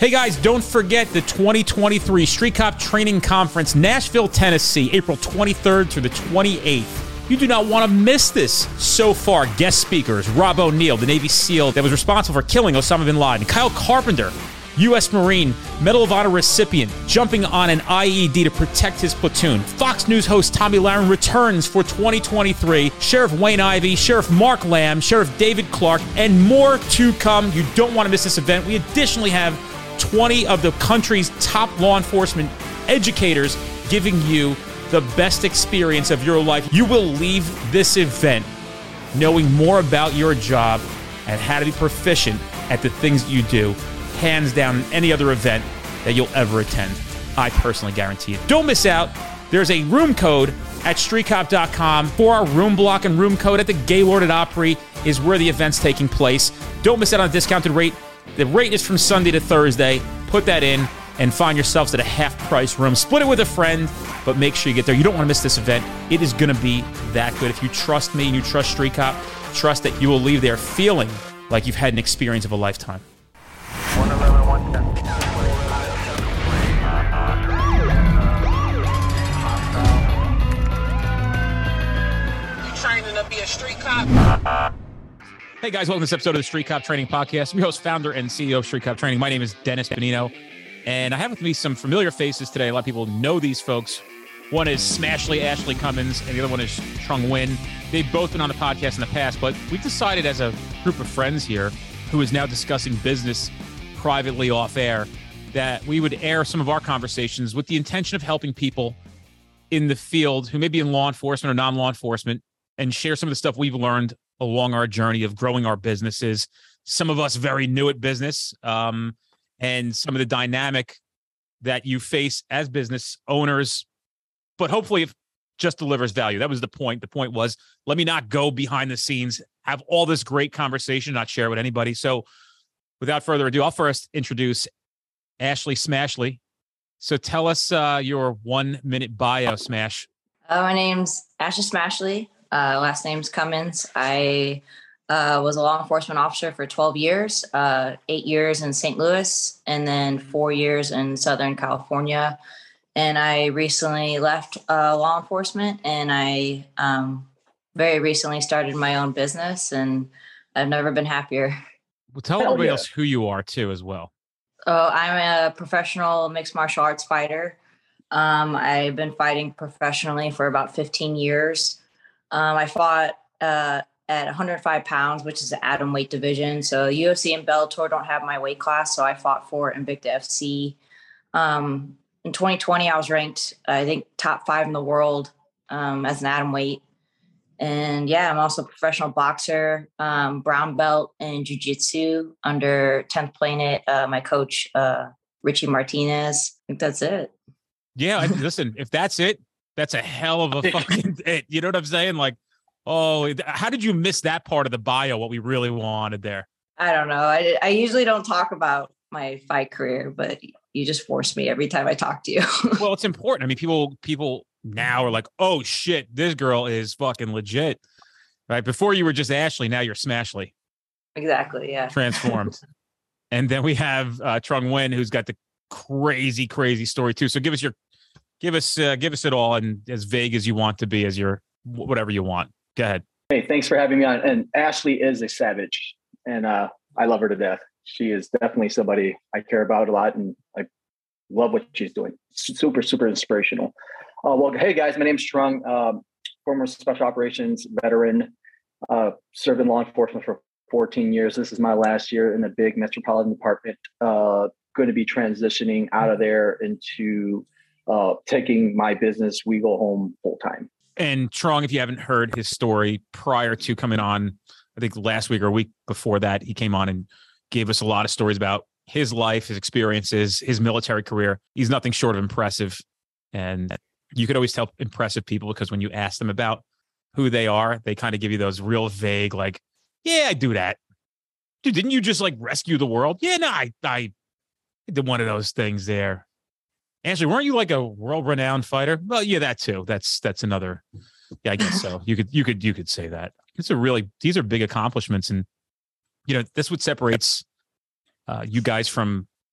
Hey guys, don't forget the 2023 Street Cop Training Conference, Nashville, Tennessee, April 23rd through the 28th. You do not want to miss this. So far, guest speakers, Rob O'Neill, the Navy SEAL that was responsible for killing Osama bin Laden, Kyle Carpenter, U.S. Marine, Medal of Honor recipient, jumping on an IED to protect his platoon. Fox News host Tommy Lahren returns for 2023. Sheriff Wayne Ivey, Sheriff Mark Lamb, Sheriff David Clark, and more to come. You don't want to miss this event. We additionally have 20 of the country's top law enforcement educators giving you the best experience of your life. You will leave this event knowing more about your job and how to be proficient at the things you do, hands down, in any other event that you'll ever attend. I personally guarantee it. Don't miss out. There's a room code at streetcop.com for our room block, and room code at the Gaylord at Opry is where the event's taking place. Don't miss out on a discounted rate. The rate is from Sunday to Thursday. Put that in and find yourselves at a half-price room. Split it with a friend, but make sure you get there. You don't want to miss this event. It is going to be that good. If you trust me and you trust Street Cop, trust that you will leave there feeling like you've had an experience of a lifetime. 111, 110. You training to be a street cop? Hey guys, welcome to this episode of the Street Cop Training Podcast. I'm your host, founder, and CEO of Street Cop Training. My name is Dennis Benino, and I have with me some familiar faces today. A lot of people know these folks. One is Smashley Ashley Cummins, and the other one is Trung Nguyen. They've both been on the podcast in the past, but we've decided as a group of friends here who is now discussing business privately off air that we would air some of our conversations with the intention of helping people in the field who may be in law enforcement or non-law enforcement and share some of the stuff we've learned along our journey of growing our businesses. Some of us very new at business, and some of the dynamic that you face as business owners, but hopefully it just delivers value. That was the point. The point was, let me not go behind the scenes, have all this great conversation, not share it with anybody. So without further ado, I'll first introduce Ashley Smashley. So tell us your 1 minute bio, Smash. My name's Ashley Smashley. Last name's Cummins. I was a law enforcement officer for 12 years, 8 years in St. Louis, and then 4 years in Southern California. And I recently left law enforcement, and I very recently started my own business, and I've never been happier. Well, tell everybody else who you are too, as well. Oh, I'm a professional mixed martial arts fighter. I've been fighting professionally for about 15 years. I fought at 105 pounds, which is the atom weight division. So UFC and Bellator don't have my weight class, so I fought for Invicta FC. In 2020, I was ranked, I think, top 5 in the world as an atom weight. And yeah, I'm also a professional boxer, brown belt in jiu-jitsu under 10th Planet. My coach, Richie Martinez. I think that's it. Yeah, listen, if that's it, that's a hell of a fucking it. You know what I'm saying? Like, oh, how did you miss that part of the bio, what we really wanted there? I don't know. I usually don't talk about my fight career, but you just force me every time I talk to you. Well, it's important. I mean, people now are like, oh shit, this girl is fucking legit. Right? Before you were just Ashley, now you're Smashley. Exactly, yeah. Transformed. And then we have Trung Nguyen, who's got the crazy, crazy story too. So give us it all, and as vague as you want to be, as your whatever you want. Go ahead. Hey, thanks for having me on. And Ashley is a savage, and I love her to death. She is definitely somebody I care about a lot, and I love what she's doing. Super, super inspirational. Well, hey guys, my name's Trung, former special operations veteran, served in law enforcement for 14 years. This is my last year in the big metropolitan department. Going to be transitioning out of there into taking my business We Go Home full time. And Trung, if you haven't heard his story prior to coming on, I think last week or a week before that, he came on and gave us a lot of stories about his life, his experiences, his military career. He's nothing short of impressive. And you could always tell impressive people because when you ask them about who they are, they kind of give you those real vague, like, yeah, I do that. Dude, didn't you just like rescue the world? Yeah, no, I did one of those things there. Ashley, weren't you like a world-renowned fighter? Well, yeah, that too. That's another. Yeah, I guess so. You could say that. These are big accomplishments, and you know, that's what separates you guys from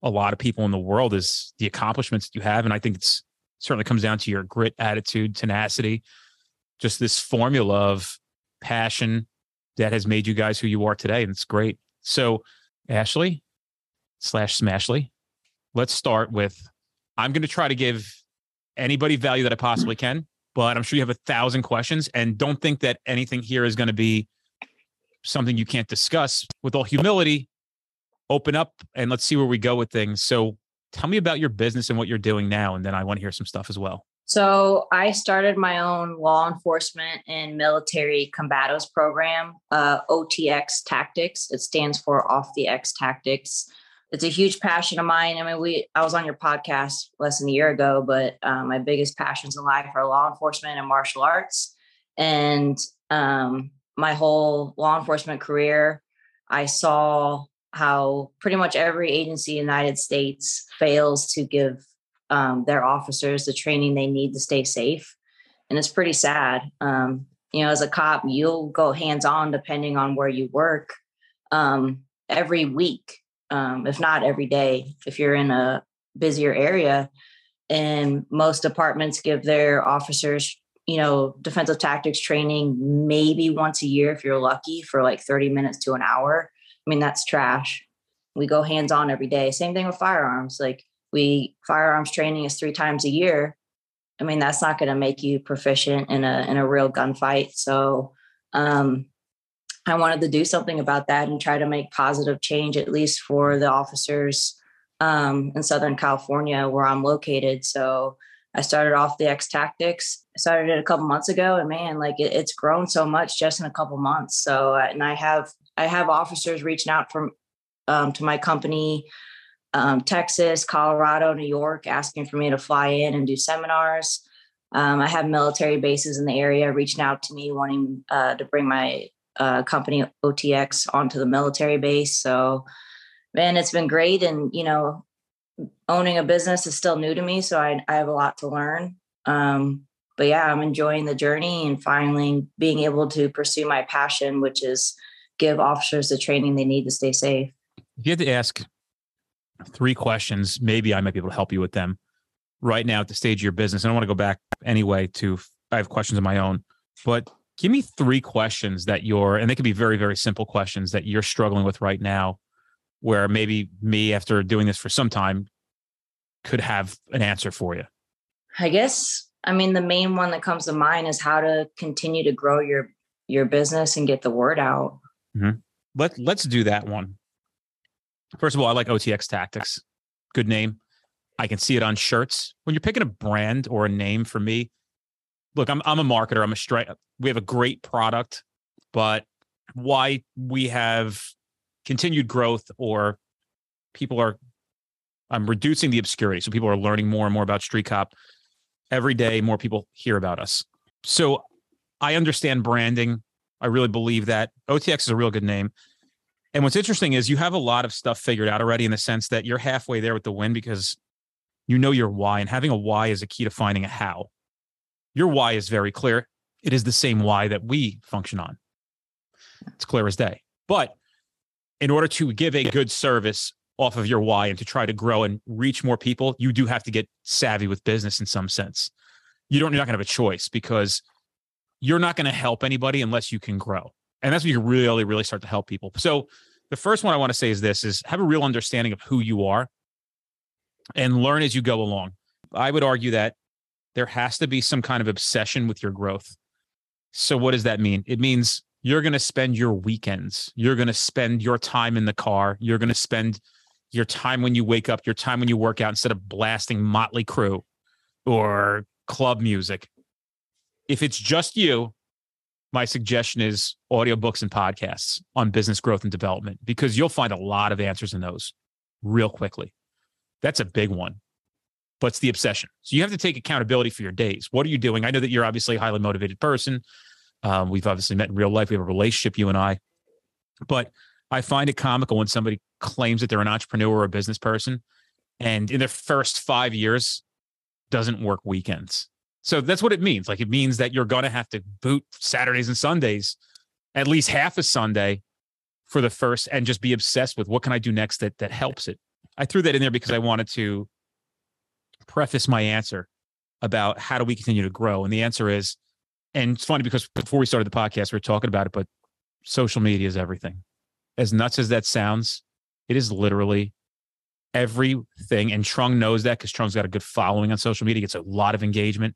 a lot of people in the world is the accomplishments that you have. And I think it's certainly comes down to your grit, attitude, tenacity, just this formula of passion that has made you guys who you are today. And it's great. So Ashley / Smashley, let's start with, I'm going to try to give anybody value that I possibly can, but I'm sure you have 1,000 questions, and don't think that anything here is going to be something you can't discuss. With all humility, open up and let's see where we go with things. So tell me about your business and what you're doing now. And then I want to hear some stuff as well. So I started my own law enforcement and military combatos program, OTX Tactics. It stands for Off the X Tactics. It's a huge passion of mine. I mean, I was on your podcast less than a year ago, but my biggest passions in life are law enforcement and martial arts. And my whole law enforcement career, I saw how pretty much every agency in the United States fails to give their officers the training they need to stay safe. And it's pretty sad. As a cop, you'll go hands-on depending on where you work every week. If not every day, if you're in a busier area. And most departments give their officers, defensive tactics training maybe once a year if you're lucky, for like 30 minutes to an hour. I mean, that's trash. We go hands-on every day. Same thing with firearms. Like firearms training is 3 times a year. I mean, that's not going to make you proficient in a real gunfight. So I wanted to do something about that and try to make positive change, at least for the officers in Southern California where I'm located. So I started Off the X Tactics. I started it a couple months ago, and man, like it's grown so much just in a couple months. So, and I have officers reaching out from to my company, Texas, Colorado, New York, asking for me to fly in and do seminars. I have military bases in the area reaching out to me, wanting to bring my company OTX onto the military base. So, man, it's been great. And, owning a business is still new to me. So I have a lot to learn. But yeah, I'm enjoying the journey and finally being able to pursue my passion, which is give officers the training they need to stay safe. If you had to ask 3 questions, maybe I might be able to help you with them right now at the stage of your business. I don't want to go back anyway I have questions of my own, but give me 3 questions and they could be very, very simple questions that you're struggling with right now, where maybe me, after doing this for some time, could have an answer for you. I guess, the main one that comes to mind is how to continue to grow your business and get the word out. Mm-hmm. Let's do that one. First of all, I like OTX Tactics. Good name. I can see it on shirts. When you're picking a brand or a name, for me, look, I'm a marketer. We have a great product, but why we have continued growth, or I'm reducing the obscurity. So people are learning more and more about Street Cop. Every day, more people hear about us. So I understand branding. I really believe that. OTX is a real good name. And what's interesting is you have a lot of stuff figured out already, in the sense that you're halfway there with the win, because you know your why, and having a why is a key to finding a how. Your why is very clear. It is the same why that we function on. It's clear as day. But in order to give a good service off of your why and to try to grow and reach more people, you do have to get savvy with business in some sense. You're not going to have a choice, because you're not going to help anybody unless you can grow. And that's when you really, really start to help people. So the first one I want to say is have a real understanding of who you are and learn as you go along. I would argue that there has to be some kind of obsession with your growth. So what does that mean? It means you're going to spend your weekends. You're going to spend your time in the car. You're going to spend your time when you wake up, your time when you work out, instead of blasting Motley Crue or club music. If it's just you, my suggestion is audiobooks and podcasts on business growth and development, because you'll find a lot of answers in those real quickly. That's a big one, but it's the obsession. So you have to take accountability for your days. What are you doing? I know that you're obviously a highly motivated person. We've obviously met in real life. We have a relationship, you and I, but I find it comical when somebody claims that they're an entrepreneur or a business person, and in their first 5 years doesn't work weekends. So that's what it means. Like, it means that you're going to have to boot Saturdays and Sundays, at least half a Sunday for the first, and just be obsessed with what can I do next that helps it. I threw that in there because I wanted to preface my answer about how do we continue to grow. And the answer is, and it's funny because before we started the podcast, we were talking about it, but social media is everything. As nuts as that sounds, it is literally everything. And Trung knows that because Trung's got a good following on social media, gets a lot of engagement.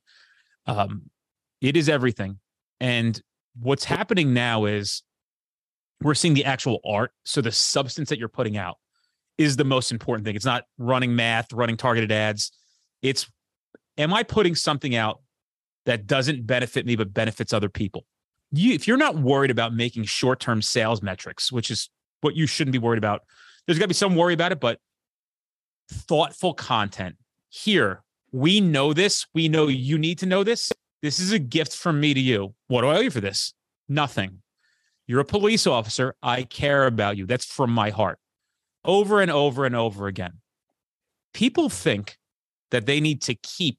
It is everything. And what's happening now is we're seeing the actual art. So the substance that you're putting out is the most important thing. It's not running math, running targeted ads. It's, am I putting something out that doesn't benefit me, but benefits other people? If you're not worried about making short-term sales metrics, which is what you shouldn't be worried about, there's got to be some worry about it, but thoughtful content. Here, we know this. We know you need to know this. This is a gift from me to you. What do I owe you for this? Nothing. You're a police officer. I care about you. That's from my heart. Over and over and over again. People think that they need to keep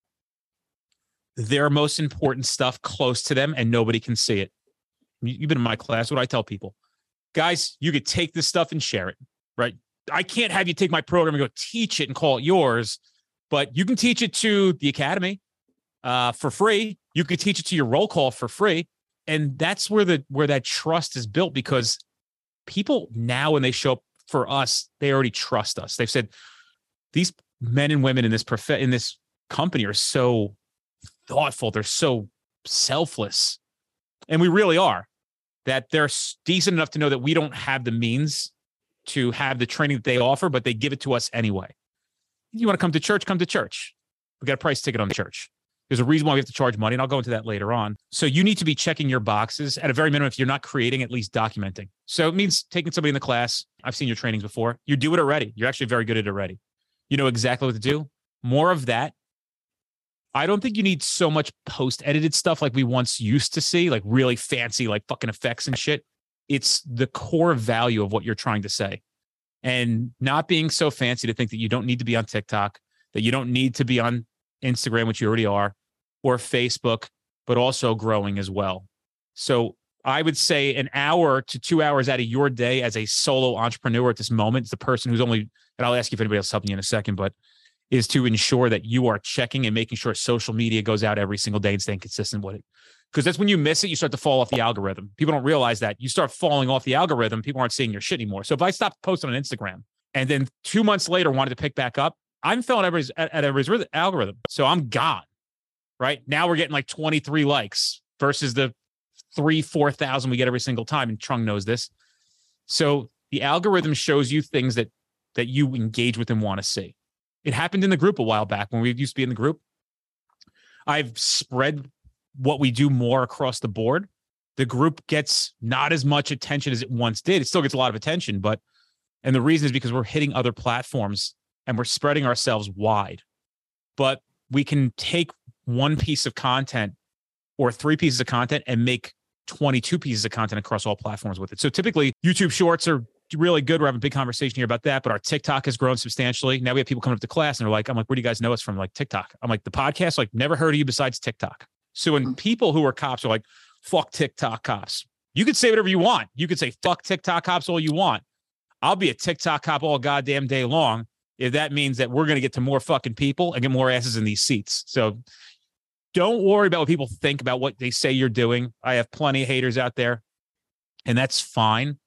their most important stuff close to them and nobody can see it. You've been in my class. What do I tell people? Guys, you could take this stuff and share it, right? I can't have you take my program and go teach it and call it yours, but you can teach it to the academy for free. You could teach it to your roll call for free. And that's where that trust is built, because people now, when they show up for us, they already trust us. They've said, these men and women in this company are so thoughtful. They're so selfless. And we really are. That they're decent enough to know that we don't have the means to have the training that they offer, but they give it to us anyway. You want to come to church? Come to church. We got a price ticket on the church. There's a reason why we have to charge money, and I'll go into that later on. So you need to be checking your boxes at a very minimum. If you're not creating, at least documenting. So it means taking somebody in the class. I've seen your trainings before. You do it already. You're actually very good at it already. You know exactly what to do. More of that. I don't think you need so much post-edited stuff like we once used to see, like really fancy, like fucking effects and shit. It's the core value of what you're trying to say. And not being so fancy to think that you don't need to be on TikTok, that you don't need to be on Instagram, which you already are, or Facebook, but also growing as well. So I would say an hour to 2 hours out of your day as a solo entrepreneur at this moment is the person who's only, and I'll ask you if anybody else is helping you in a second, but is to ensure that you are checking and making sure social media goes out every single day and staying consistent with it. Because that's when you miss it, you start to fall off the algorithm. People don't realize that. You start falling off the algorithm, people aren't seeing your shit anymore. So if I stopped posting on Instagram and then 2 months later wanted to pick back up, I'm filling at everybody's algorithm. So I'm gone, right? Now we're getting like 23 likes versus the 4,000 we get every single time. And Trung knows this. So the algorithm shows you things that you engage with and want to see. It happened in the group a while back when we used to be in the group. I've spread what we do more across the board. The group gets not as much attention as it once did. It still gets a lot of attention, and the reason is because we're hitting other platforms and we're spreading ourselves wide. But we can take one piece of content or 3 pieces of content and make 22 pieces of content across all platforms with it. So typically YouTube Shorts are really good. We're having a big conversation here about that, but our TikTok has grown substantially. Now we have people coming up to class and they're like, I'm like, where do you guys know us from? Like TikTok. I'm like, the podcast, like never heard of you besides TikTok. So when people who are cops are like, fuck TikTok cops, you could say whatever you want. You could say fuck TikTok cops all you want. I'll be a TikTok cop all goddamn day long if that means that we're going to get to more fucking people and get more asses in these seats. So don't worry about what people think about what they say you're doing. I have plenty of haters out there, and that's fine.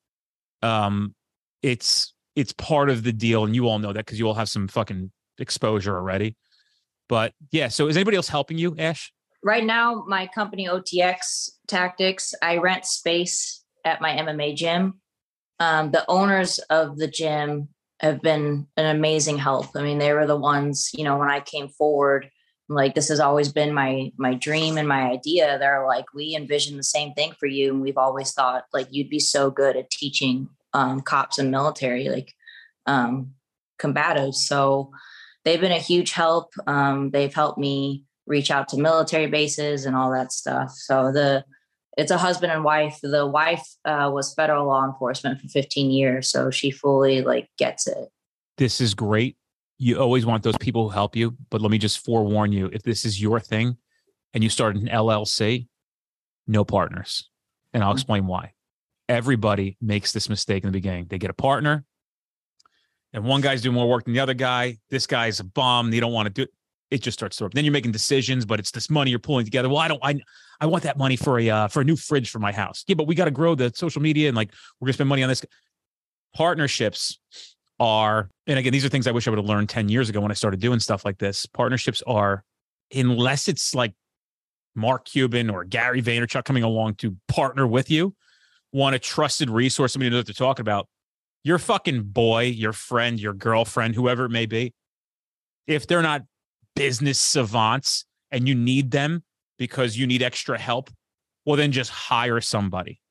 It's part of the deal, and you all know that because you all have some fucking exposure already. But yeah, so is anybody else helping you, Ash? Right now, my company OTX Tactics, I rent space at my MMA gym. The owners of the gym have been an amazing help. I mean, they were the ones, when I came forward, like, this has always been my dream and my idea. They're like, we envision the same thing for you. And we've always thought like, you'd be so good at teaching cops and military, like combatives. So they've been a huge help. They've helped me reach out to military bases and all that stuff. So it's a husband and wife. The wife was federal law enforcement for 15 years. So she fully gets it. This is great. You always want those people who help you, but let me just forewarn you, if this is your thing and you start an LLC, no partners. And I'll explain why. Everybody makes this mistake in the beginning. They get a partner and one guy's doing more work than the other guy. This guy's a bum. You don't want to do it. It just starts to work. Then you're making decisions, but it's this money you're pulling together. Well, I want that money for a new fridge for my house. Yeah, but we got to grow the social media and like we're gonna spend money on this. Partnerships are, and again, these are things I wish I would have learned 10 years ago when I started doing stuff like this. Partnerships are, unless it's like Mark Cuban or Gary Vaynerchuk coming along to partner with you, want a trusted resource, somebody who knows what they're talking about. Your fucking boy, your friend, your girlfriend, whoever it may be, if they're not business savants and you need them because you need extra help, well, then just hire somebody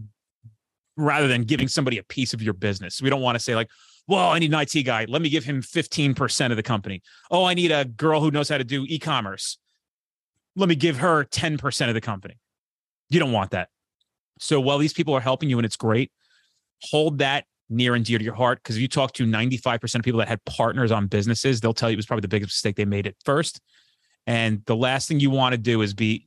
rather than giving somebody a piece of your business. We don't want to say like, well, I need an IT guy. Let me give him 15% of the company. Oh, I need a girl who knows how to do e-commerce. Let me give her 10% of the company. You don't want that. So while these people are helping you and it's great, hold that near and dear to your heart, because if you talk to 95% of people that had partners on businesses, they'll tell you it was probably the biggest mistake they made at first. And the last thing you want to do is the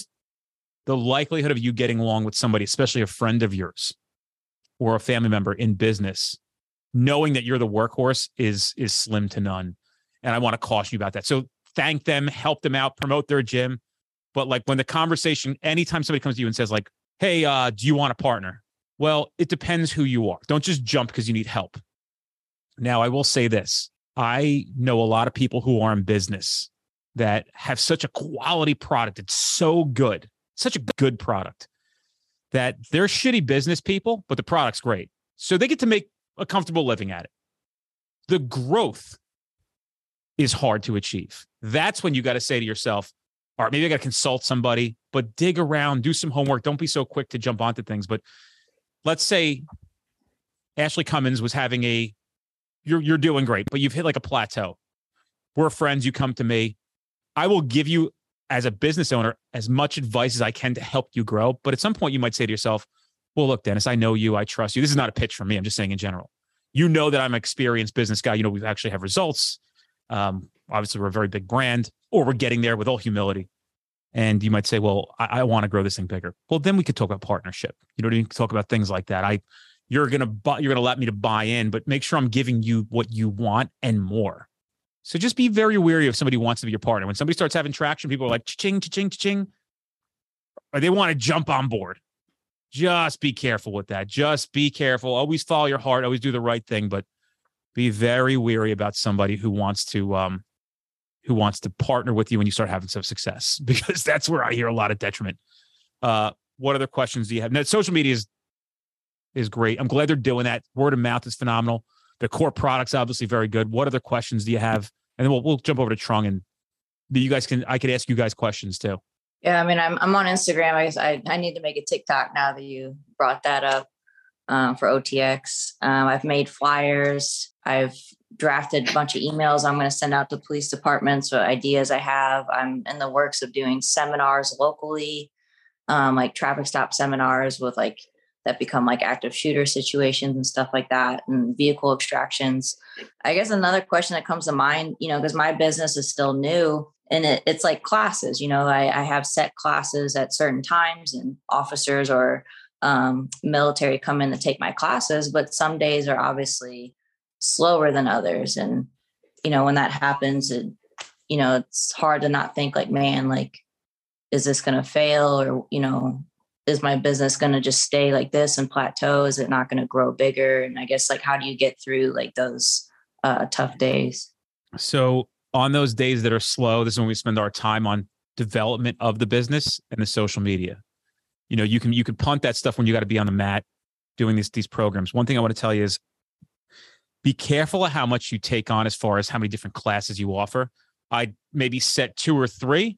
likelihood of you getting along with somebody, especially a friend of yours or a family member in business, knowing that you're the workhorse is slim to none. And I want to caution you about that. So thank them, help them out, promote their gym. But like when the conversation, anytime somebody comes to you and says like, hey, do you want a partner? Well, it depends who you are. Don't just jump because you need help. Now, I will say this. I know a lot of people who are in business that have such a quality product. It's so good, such a good product that they're shitty business people, but the product's great. So they get to make a comfortable living at it. The growth is hard to achieve. That's when you got to say to yourself, all right, maybe I got to consult somebody, but dig around, do some homework. Don't be so quick to jump onto things. But let's say Ashley Cummins was having you're doing great, but you've hit like a plateau. We're friends. You come to me. I will give you, as a business owner, as much advice as I can to help you grow. But at some point you might say to yourself, well, look, Dennis, I know you, I trust you. This is not a pitch for me. I'm just saying in general. You know that I'm an experienced business guy. You know, we actually have results. Obviously we're a very big brand, or we're getting there with all humility. And you might say, well, I want to grow this thing bigger. Well, then we could talk about partnership. You know what I mean? Talk about things like that. You're going to let me to buy in, but make sure I'm giving you what you want and more. So just be very wary if somebody wants to be your partner. When somebody starts having traction, people are like, cha-ching, cha-ching, cha-ching, or they want to jump on board. Just be careful with that. Just be careful. Always follow your heart. Always do the right thing, but be very wary about somebody who wants to partner with you when you start having some success, because that's where I hear a lot of detriment. What other questions do you have? Now, social media is great. I'm glad they're doing that. Word of mouth is phenomenal. The core product's obviously very good. What other questions do you have? And then we'll jump over to Trung, and I could ask you guys questions too. Yeah, I mean, I'm on Instagram. I guess I need to make a TikTok now that you brought that up for OTX. I've made flyers. I've drafted a bunch of emails I'm going to send out to police departments with ideas I have. I'm in the works of doing seminars locally, like traffic stop seminars with like that become like active shooter situations and stuff like that, and vehicle extractions. I guess another question that comes to mind, you know, because my business is still new, and it's like classes, you know, I have set classes at certain times, and officers or military come in to take my classes, but some days are obviously slower than others. And, you know, when that happens, it's hard to not think like, man, like, is this going to fail? Or, you know, is my business going to just stay like this and plateau? Is it not going to grow bigger? And I guess like, how do you get through like those tough days? So on those days that are slow, this is when we spend our time on development of the business and the social media. You know, you can punt that stuff when you got to be on the mat doing these programs. One thing I want to tell you is be careful of how much you take on as far as how many different classes you offer. I'd maybe set 2 or 3.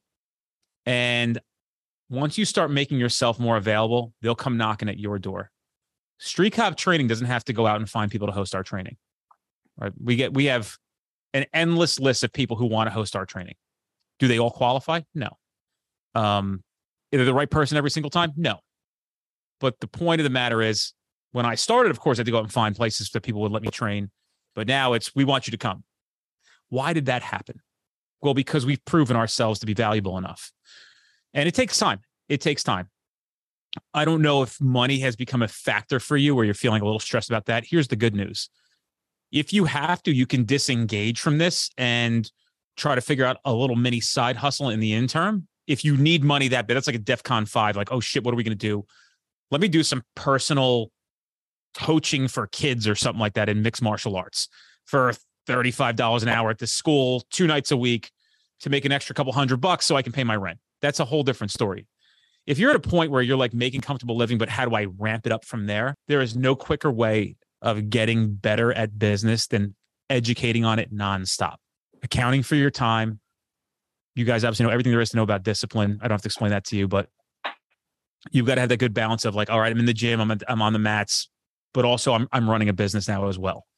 And once you start making yourself more available, they'll come knocking at your door. Street Cop Training doesn't have to go out and find people to host our training. Right? We have an endless list of people who want to host our training. Do they all qualify? No. Are they the right person every single time? No. But the point of the matter is, when I started, of course, I had to go out and find places that people would let me train. But now it's, we want you to come. Why did that happen? Well, because we've proven ourselves to be valuable enough. And it takes time. It takes time. I don't know if money has become a factor for you, or you're feeling a little stressed about that. Here's the good news. If you have to, you can disengage from this and try to figure out a little mini side hustle in the interim. If you need money that bad, that's like a DEFCON 5. Like, oh shit, what are we going to do? Let me do some personal coaching for kids or something like that in mixed martial arts for $35 an hour at the school 2 nights a week to make an extra couple $100 so I can pay my rent. That's a whole different story. If you're at a point where you're like making comfortable living, but how do I ramp it up from there? There is no quicker way of getting better at business than educating on it nonstop. Accounting for your time. You guys obviously know everything there is to know about discipline. I don't have to explain that to you, but you've got to have that good balance of like, all right, I'm in the gym, I'm on the mats, but also I'm running a business now as well.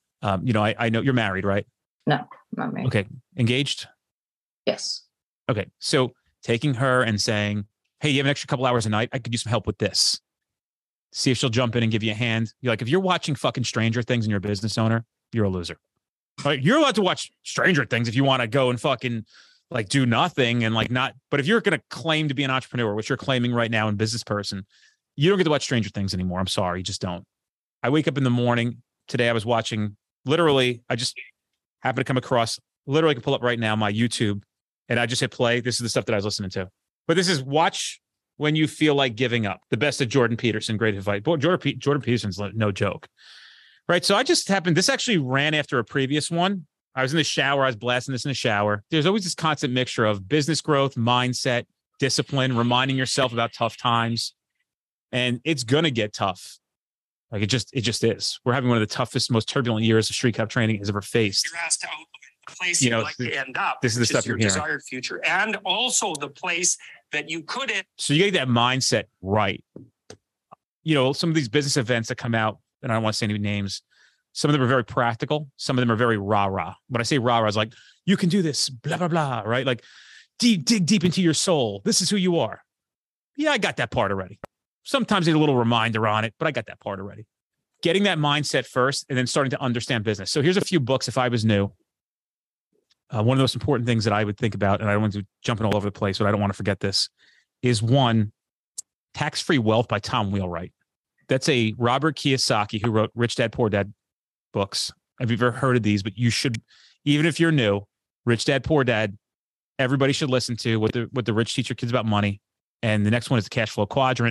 I know you're married, right? No, I'm not married. Okay. Engaged? Yes. Okay. So taking her and saying, hey, you have an extra couple hours a night? I could use some help with this. See if she'll jump in and give you a hand. You're like, if you're watching fucking Stranger Things and you're a business owner, you're a loser. Like, you're allowed to watch Stranger Things if you want to go and fucking like do nothing and like not. But if you're going to claim to be an entrepreneur, which you're claiming right now in business person, you don't get to watch Stranger Things anymore. I'm sorry. You just don't. I wake up in the morning. Today I was watching, literally, I just happened to come across, literally I can pull up right now my YouTube and I just hit play. This is the stuff that I was listening to. But this is watch when you feel like giving up. The best of Jordan Peterson. Great advice. Boy, Jordan Peterson's no joke. Right. So I just happened, this actually ran after a previous one. I was in the shower. I was blasting this in the shower. There's always this constant mixture of business growth, mindset, discipline, reminding yourself about tough times. And it's going to get tough. Like it just is. We're having one of the toughest, most turbulent years of Street Cop training has ever faced. You're asked to outline the place you'd like to end up. This is the stuff you're hearing. Desired future, and also the place that you could end. So you get that mindset right. Some of these business events that come out, and I don't want to say any names. Some of them are very practical. Some of them are very rah-rah. When I say rah-rah, it's like, you can do this, blah, blah, blah, right? Like dig deep into your soul. This is who you are. Yeah, I got that part already. Sometimes need a little reminder on it, but I got that part already. Getting that mindset first and then starting to understand business. So here's a few books if I was new. One of the most important things that I would think about, and I don't want to jumping all over the place, but I don't want to forget this, is one, Tax-Free Wealth by Tom Wheelwright. That's a Robert Kiyosaki who wrote Rich Dad, Poor Dad books. Have you ever heard of these? But you should, even if you're new, Rich Dad, Poor Dad, everybody should listen to what the rich teach your kids about money. And the next one is the Cash Flow Quadrant.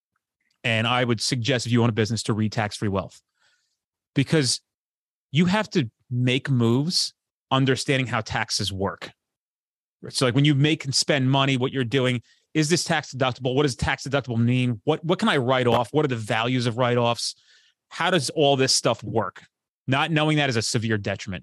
And I would suggest if you own a business to read Tax-Free Wealth, because you have to make moves understanding how taxes work. So like when you make and spend money, what you're doing, is this tax deductible? What does tax deductible mean? What can I write off? What are the values of write-offs? How does all this stuff work? Not knowing that is a severe detriment.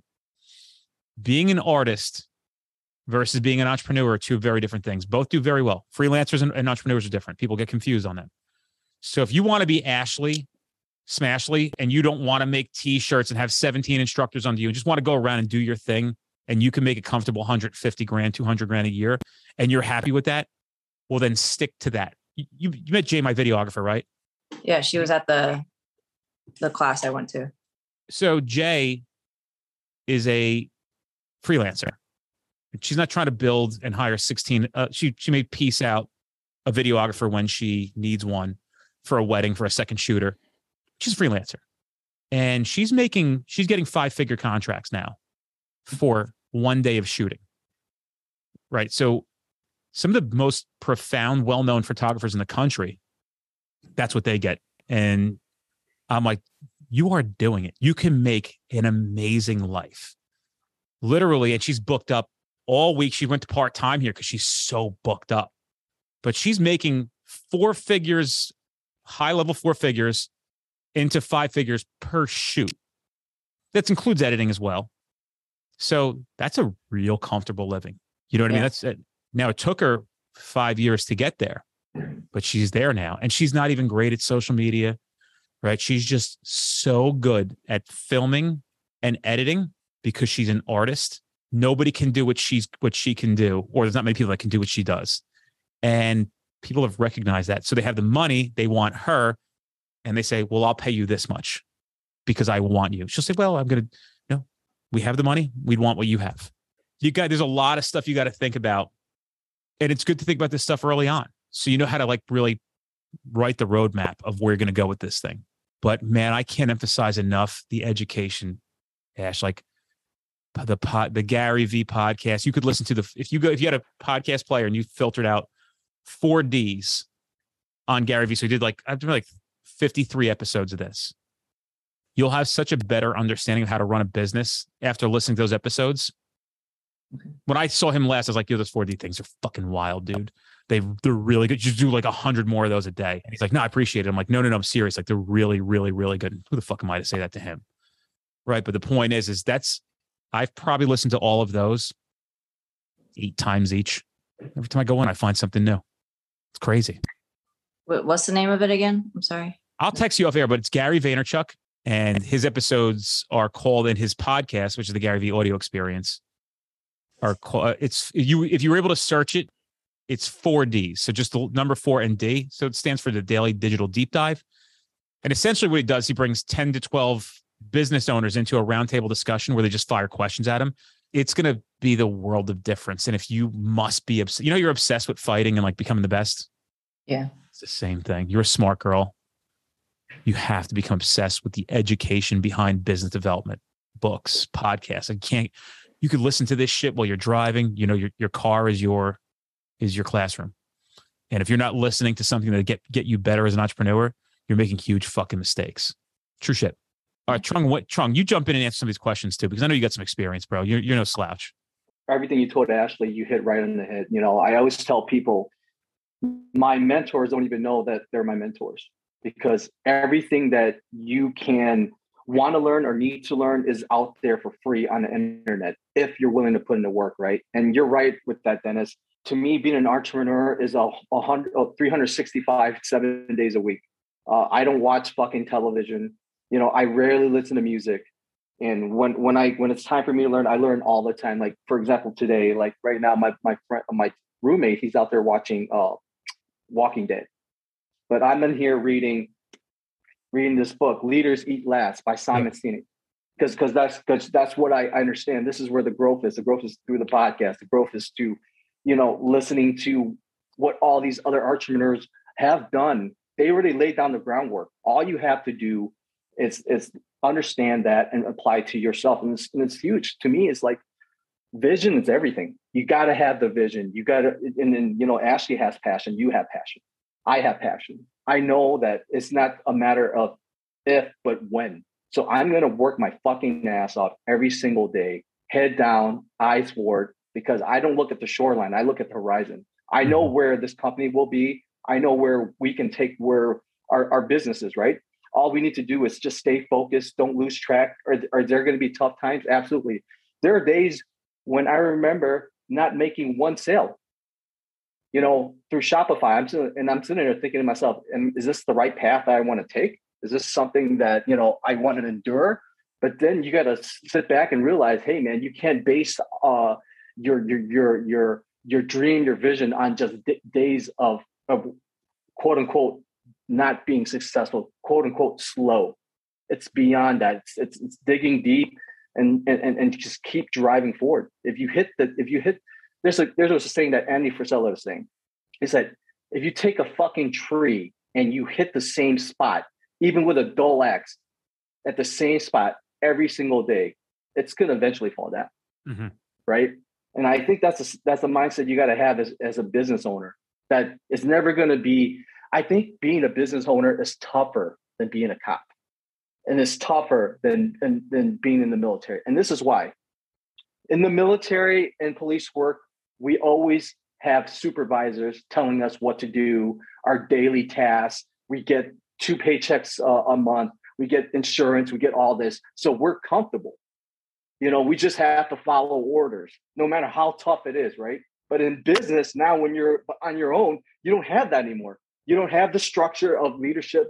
Being an artist versus being an entrepreneur are two very different things. Both do very well. Freelancers and entrepreneurs are different. People get confused on that. So if you want to be Ashley Smashley and you don't want to make t-shirts and have 17 instructors under you and just want to go around and do your thing and you can make a comfortable 150 grand, 200 grand a year and you're happy with that, well, then stick to that. You met Jay, my videographer, right? Yeah, she was at the class I went to. So Jay is a freelancer. She's not trying to build and hire 16. She may piece out a videographer when she needs one for a wedding, for a second shooter. She's a freelancer. And she's getting 5-figure contracts now for one day of shooting. Right. So some of the most profound, well-known photographers in the country, that's what they get. And I'm like, you are doing it. You can make an amazing life. Literally. And she's booked up all week. She went to part-time here because she's so booked up. But she's making 4 figures, high-level 4 figures into 5 figures per shoot. That includes editing as well. So that's a real comfortable living. You know what I mean? That's it. Now, it took her 5 years to get there, but she's there now. And she's not even great at social media, right? She's just so good at filming and editing because she's an artist. Nobody can do what she can do, or there's not many people that can do what she does. And people have recognized that. So they have the money, they want her, and they say, well, I'll pay you this much because I want you. She'll say, well, I'm going to, we have the money. We'd want what you have. There's a lot of stuff you got to think about. And it's good to think about this stuff early on. So you know how to like really write the roadmap of where you're going to go with this thing. But man, I can't emphasize enough the education. Ash, like the Gary V podcast. You could listen to if you had a podcast player and you filtered out 4 Ds on Gary V. So he did I've done 53 episodes of this. You'll have such a better understanding of how to run a business after listening to those episodes. Okay. When I saw him last, I was like, yo, those 4D things are fucking wild, dude. They're really good. You do 100 more of those a day. And he's like, no, I appreciate it. I'm like, no, I'm serious. They're really, really, really good. Who the fuck am I to say that to him? Right. But the point is I've probably listened to all of those 8 times each. Every time I go in, I find something new. It's crazy. What's the name of it again? I'm sorry. I'll text you off air, but it's Gary Vaynerchuk. And his episodes are called in his podcast, which is the Gary V Audio Experience. If you were able to search it, it's 4 Ds. So just the number 4 and D. So it stands for the Daily Digital Deep Dive. And essentially what he does, he brings 10 to 12 business owners into a roundtable discussion where they just fire questions at him. It's going to be the world of difference. And if you must be, you're obsessed with fighting and becoming the best. Yeah. It's the same thing. You're a smart girl. You have to become obsessed with the education behind business development, books, podcasts. You could listen to this shit while you're driving. Your car is your classroom. And if you're not listening to something that get you better as an entrepreneur, you're making huge fucking mistakes. True shit. All right, Trung, you jump in and answer some of these questions too, because I know you got some experience, bro. You're no slouch. Everything you told Ashley, you hit right on the head. I always tell people, my mentors don't even know that they're my mentors, because everything that you can want to learn or need to learn is out there for free on the internet if you're willing to put in the work, right? And you're right with that, Dennis. To me, being an entrepreneur is 365 7 days a week. I don't watch fucking television. I rarely listen to music. And when it's time for me to learn, I learn all the time. Like, for example, today, right now, my friend, my roommate, he's out there watching Walking Dead. But I'm in here reading this book, Leaders Eat Last by Simon Sinek. Because that's what I understand. This is where the growth is. The growth is through the podcast. The growth is to, listening to what all these other entrepreneurs have done. They already laid down the groundwork. All you have to do is understand that and apply it to yourself. And it's huge. To me, it's like vision is everything. You got to have the vision. You got to, and then, Ashley has passion. You have passion. I have passion. I know that it's not a matter of if, but when. So I'm going to work my fucking ass off every single day, head down, eyes forward, because I don't look at the shoreline. I look at the horizon. I know where this company will be. I know where we can take where our business is, right? All we need to do is just stay focused. Don't lose track. Are there going to be tough times? Absolutely. There are days when I remember not making one sale, through Shopify. I'm sitting there thinking to myself, is this the right path I want to take? Is this something that, I want to endure? But then you got to sit back and realize, hey man, you can't base your dream, your vision on just days of quote unquote not being successful, quote unquote slow. It's beyond that. It's digging deep and just keep driving forward. There's a saying that Andy Frisella is saying. He said, if you take a fucking tree and you hit the same spot, even with a dull axe, at the same spot every single day, it's going to eventually fall down, right? And I think that's the mindset you got to have as a business owner. That it's never going to be. I think being a business owner is tougher than being a cop, and it's tougher than being in the military. And this is why. In the military and police work, we always have supervisors telling us what to do, our daily tasks. We get 2 paychecks a month. We get insurance. We get all this. So we're comfortable. We just have to follow orders, no matter how tough it is, right? But in business now, when you're on your own, you don't have that anymore. You don't have the structure of leadership,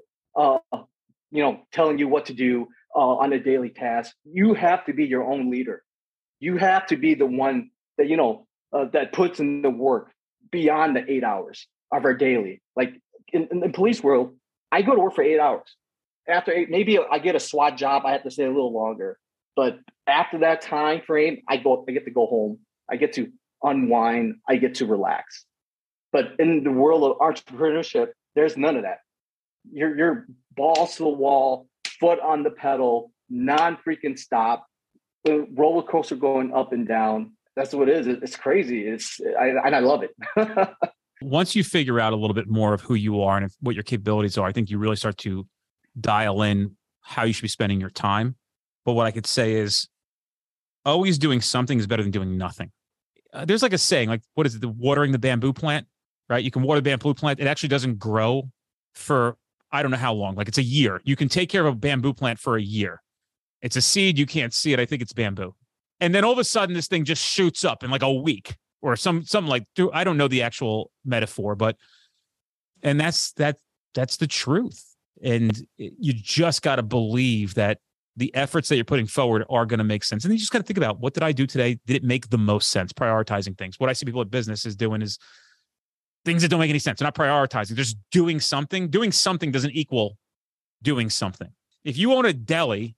telling you what to do on a daily task. You have to be your own leader. You have to be the one that, that puts in the work beyond the 8 hours of our daily. Like in the police world, I go to work for 8 hours. After 8, maybe I get a SWAT job. I have to stay a little longer. But after that time frame, I get to go home. I get to unwind. I get to relax. But in the world of entrepreneurship, there's none of that. You're balls to the wall, foot on the pedal, non-freaking stop, the roller coaster going up and down. That's what it is. It's crazy. And I love it. Once you figure out a little bit more of who you are and what your capabilities are, I think you really start to dial in how you should be spending your time. But what I could say is always doing something is better than doing nothing. There's like a saying, like, what is it? The watering the bamboo plant, right? You can water the bamboo plant. It actually doesn't grow for, I don't know how long. Like it's a year. You can take care of a bamboo plant for a year. It's a seed. You can't see it. I think it's bamboo. And then all of a sudden this thing just shoots up in like a week or something like, I don't know the actual metaphor, but, and that's the truth. And you just got to believe that the efforts that you're putting forward are going to make sense. And you just got to think about, what did I do today? Did it make the most sense? Prioritizing things. What I see people at businesses doing is things that don't make any sense. They're not prioritizing. They're just doing something. Doing something doesn't equal doing something. If you own a deli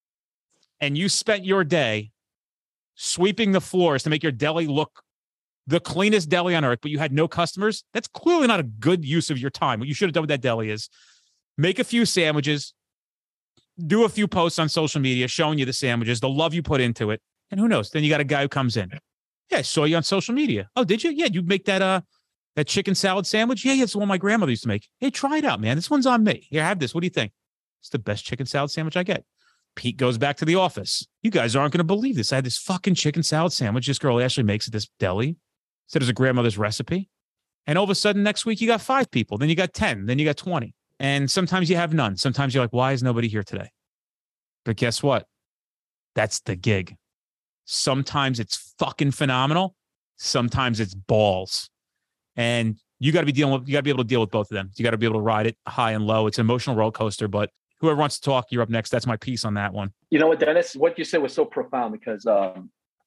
and you spent your day sweeping the floors to make your deli look the cleanest deli on earth, but you had no customers, that's clearly not a good use of your time. What you should have done with that deli is make a few sandwiches, do a few posts on social media showing you the sandwiches, the love you put into it. And who knows? Then you got a guy who comes in. Yeah, I saw you on social media. Oh, did you? Yeah, you make that chicken salad sandwich? Yeah, it's the one my grandmother used to make. Hey, try it out, man. This one's on me. Here, have this. What do you think? It's the best chicken salad sandwich I get. Pete goes back to the office. You guys aren't going to believe this. I had this fucking chicken salad sandwich this girl Ashley makes at this deli. Said it was a grandmother's recipe. And all of a sudden next week you got 5 people. Then you got 10. Then you got 20. And sometimes you have none. Sometimes you're like, why is nobody here today? But guess what? That's the gig. Sometimes it's fucking phenomenal. Sometimes it's balls. And you got to be able to deal with both of them. You got to be able to ride it high and low. It's an emotional roller coaster, but whoever wants to talk, you're up next. That's my piece on that one. You know what, Dennis, what you said was so profound, because that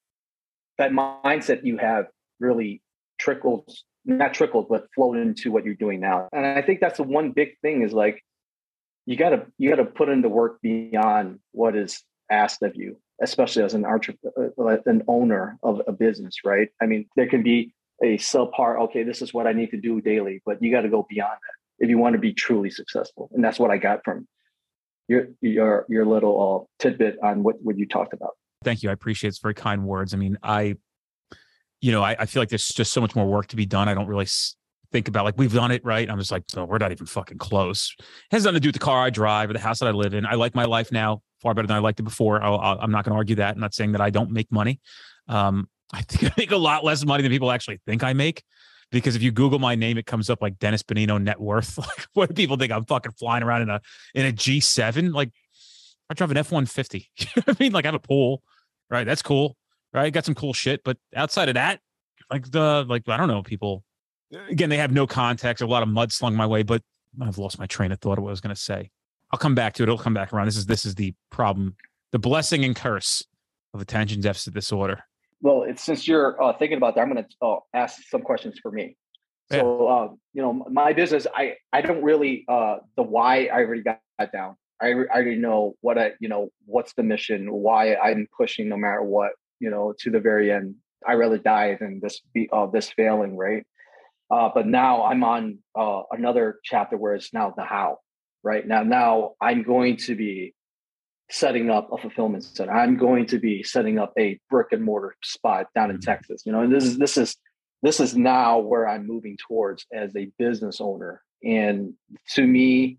mindset you have really not trickled, but flowed into what you're doing now. And I think that's the one big thing is like, you gotta put in the work beyond what is asked of you, especially as an owner of a business, right? I mean, there can be a subpar, okay, this is what I need to do daily, but you got to go beyond that if you want to be truly successful. And that's what I got from your little tidbit on what you talked about. Thank you. I appreciate it. It's very kind words. I mean, I feel like there's just so much more work to be done. I don't really think about like, we've done it, right? I'm just like, no, we're not even fucking close. It has nothing to do with the car I drive or the house that I live in. I like my life now far better than I liked it before. I'm not going to argue that. I'm not saying that I don't make money. I think I make a lot less money than people actually think I make, because if you Google my name, it comes up like Dennis Bonino net worth. Like, what do people think? I'm fucking flying around in a G7? Like, I drive an F-150. You know what I mean? Like, I have a pool, right? That's cool, right? Got some cool shit. But outside of that, I don't know, people, again, they have no context. A lot of mud slung my way, but I've lost my train of thought of what I was going to say. I'll come back to it. It'll come back around. This is the problem, the blessing and curse of attention deficit disorder. Well, since you're thinking about that, I'm going to ask some questions for me. Yeah. So, my business, I don't really, the why I already got down. I already know what's the mission, why I'm pushing no matter what, to the very end. I rather die than this failing, right? But now I'm on another chapter where it's now the how, right? Now I'm going to be setting up a fulfillment center. I'm going to be setting up a brick and mortar spot down in Texas. And this is now where I'm moving towards as a business owner. And to me,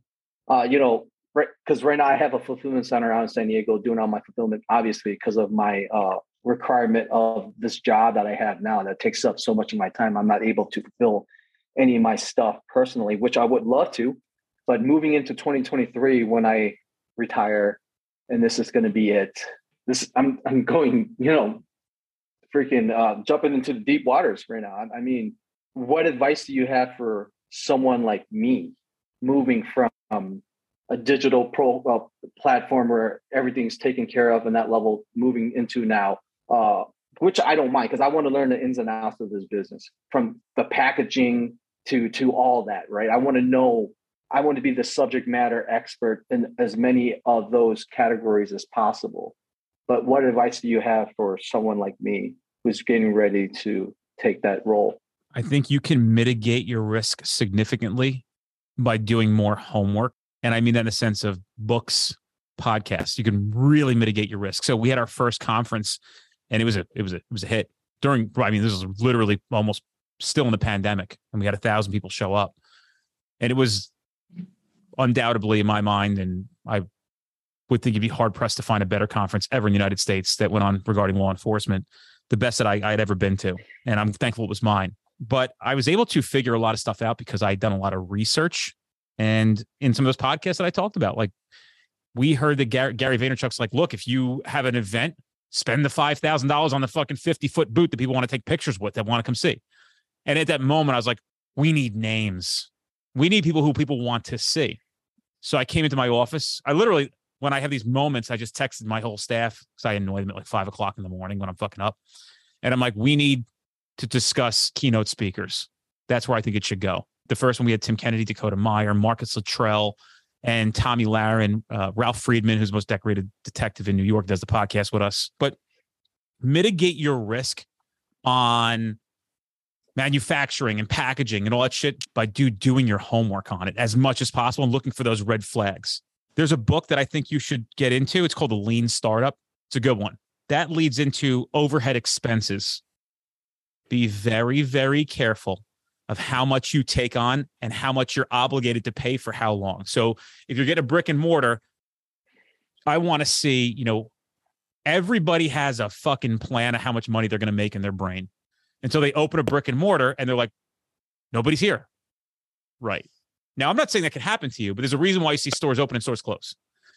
because right now I have a fulfillment center out in San Diego doing all my fulfillment, obviously because of my requirement of this job that I have now that takes up so much of my time. I'm not able to fulfill any of my stuff personally, which I would love to. But moving into 2023, when I retire, and this is going to be it. I'm going, freaking jumping into the deep waters right now. I mean, what advice do you have for someone like me moving from a digital platform where everything's taken care of and that level moving into now, which I don't mind because I want to learn the ins and outs of this business, from the packaging to all that, right? I want to be the subject matter expert in as many of those categories as possible. But what advice do you have for someone like me who's getting ready to take that role? I think you can mitigate your risk significantly by doing more homework. And I mean that in the sense of books, podcasts. You can really mitigate your risk. So we had our first conference, and it was a hit. This was literally almost still in the pandemic, and we had 1,000 people show up, and it was undoubtedly, in my mind, and I would think you'd be hard pressed to find a better conference ever in the United States that went on regarding law enforcement, the best that I had ever been to, and I'm thankful it was mine. But I was able to figure a lot of stuff out because I had done a lot of research, and in some of those podcasts that I talked about, like we heard that Gary Vaynerchuk's like, look, if you have an event, spend the $5,000 on the fucking 50-foot booth that people want to take pictures with, that want to come see. And at that moment, I was like, we need names. We need people who people want to see. So I came into my office. I literally, when I have these moments, I just texted my whole staff because I annoy them at like 5 o'clock in the morning when I'm fucking up. And I'm like, we need to discuss keynote speakers. That's where I think it should go. The first one, we had Tim Kennedy, Dakota Meyer, Marcus Luttrell, and Tommy Lahren, Ralph Friedman, who's the most decorated detective in New York, does the podcast with us. But mitigate your risk on manufacturing and packaging and all that shit by doing your homework on it as much as possible and looking for those red flags. There's a book that I think you should get into. It's called The Lean Startup. It's a good one. That leads into overhead expenses. Be very, very careful of how much you take on and how much you're obligated to pay for how long. So if you're getting a brick and mortar, I want to see, everybody has a fucking plan of how much money they're going to make in their brain. And so they open a brick and mortar and they're like, nobody's here. Right. Now, I'm not saying that can happen to you, but there's a reason why you see stores open and stores close.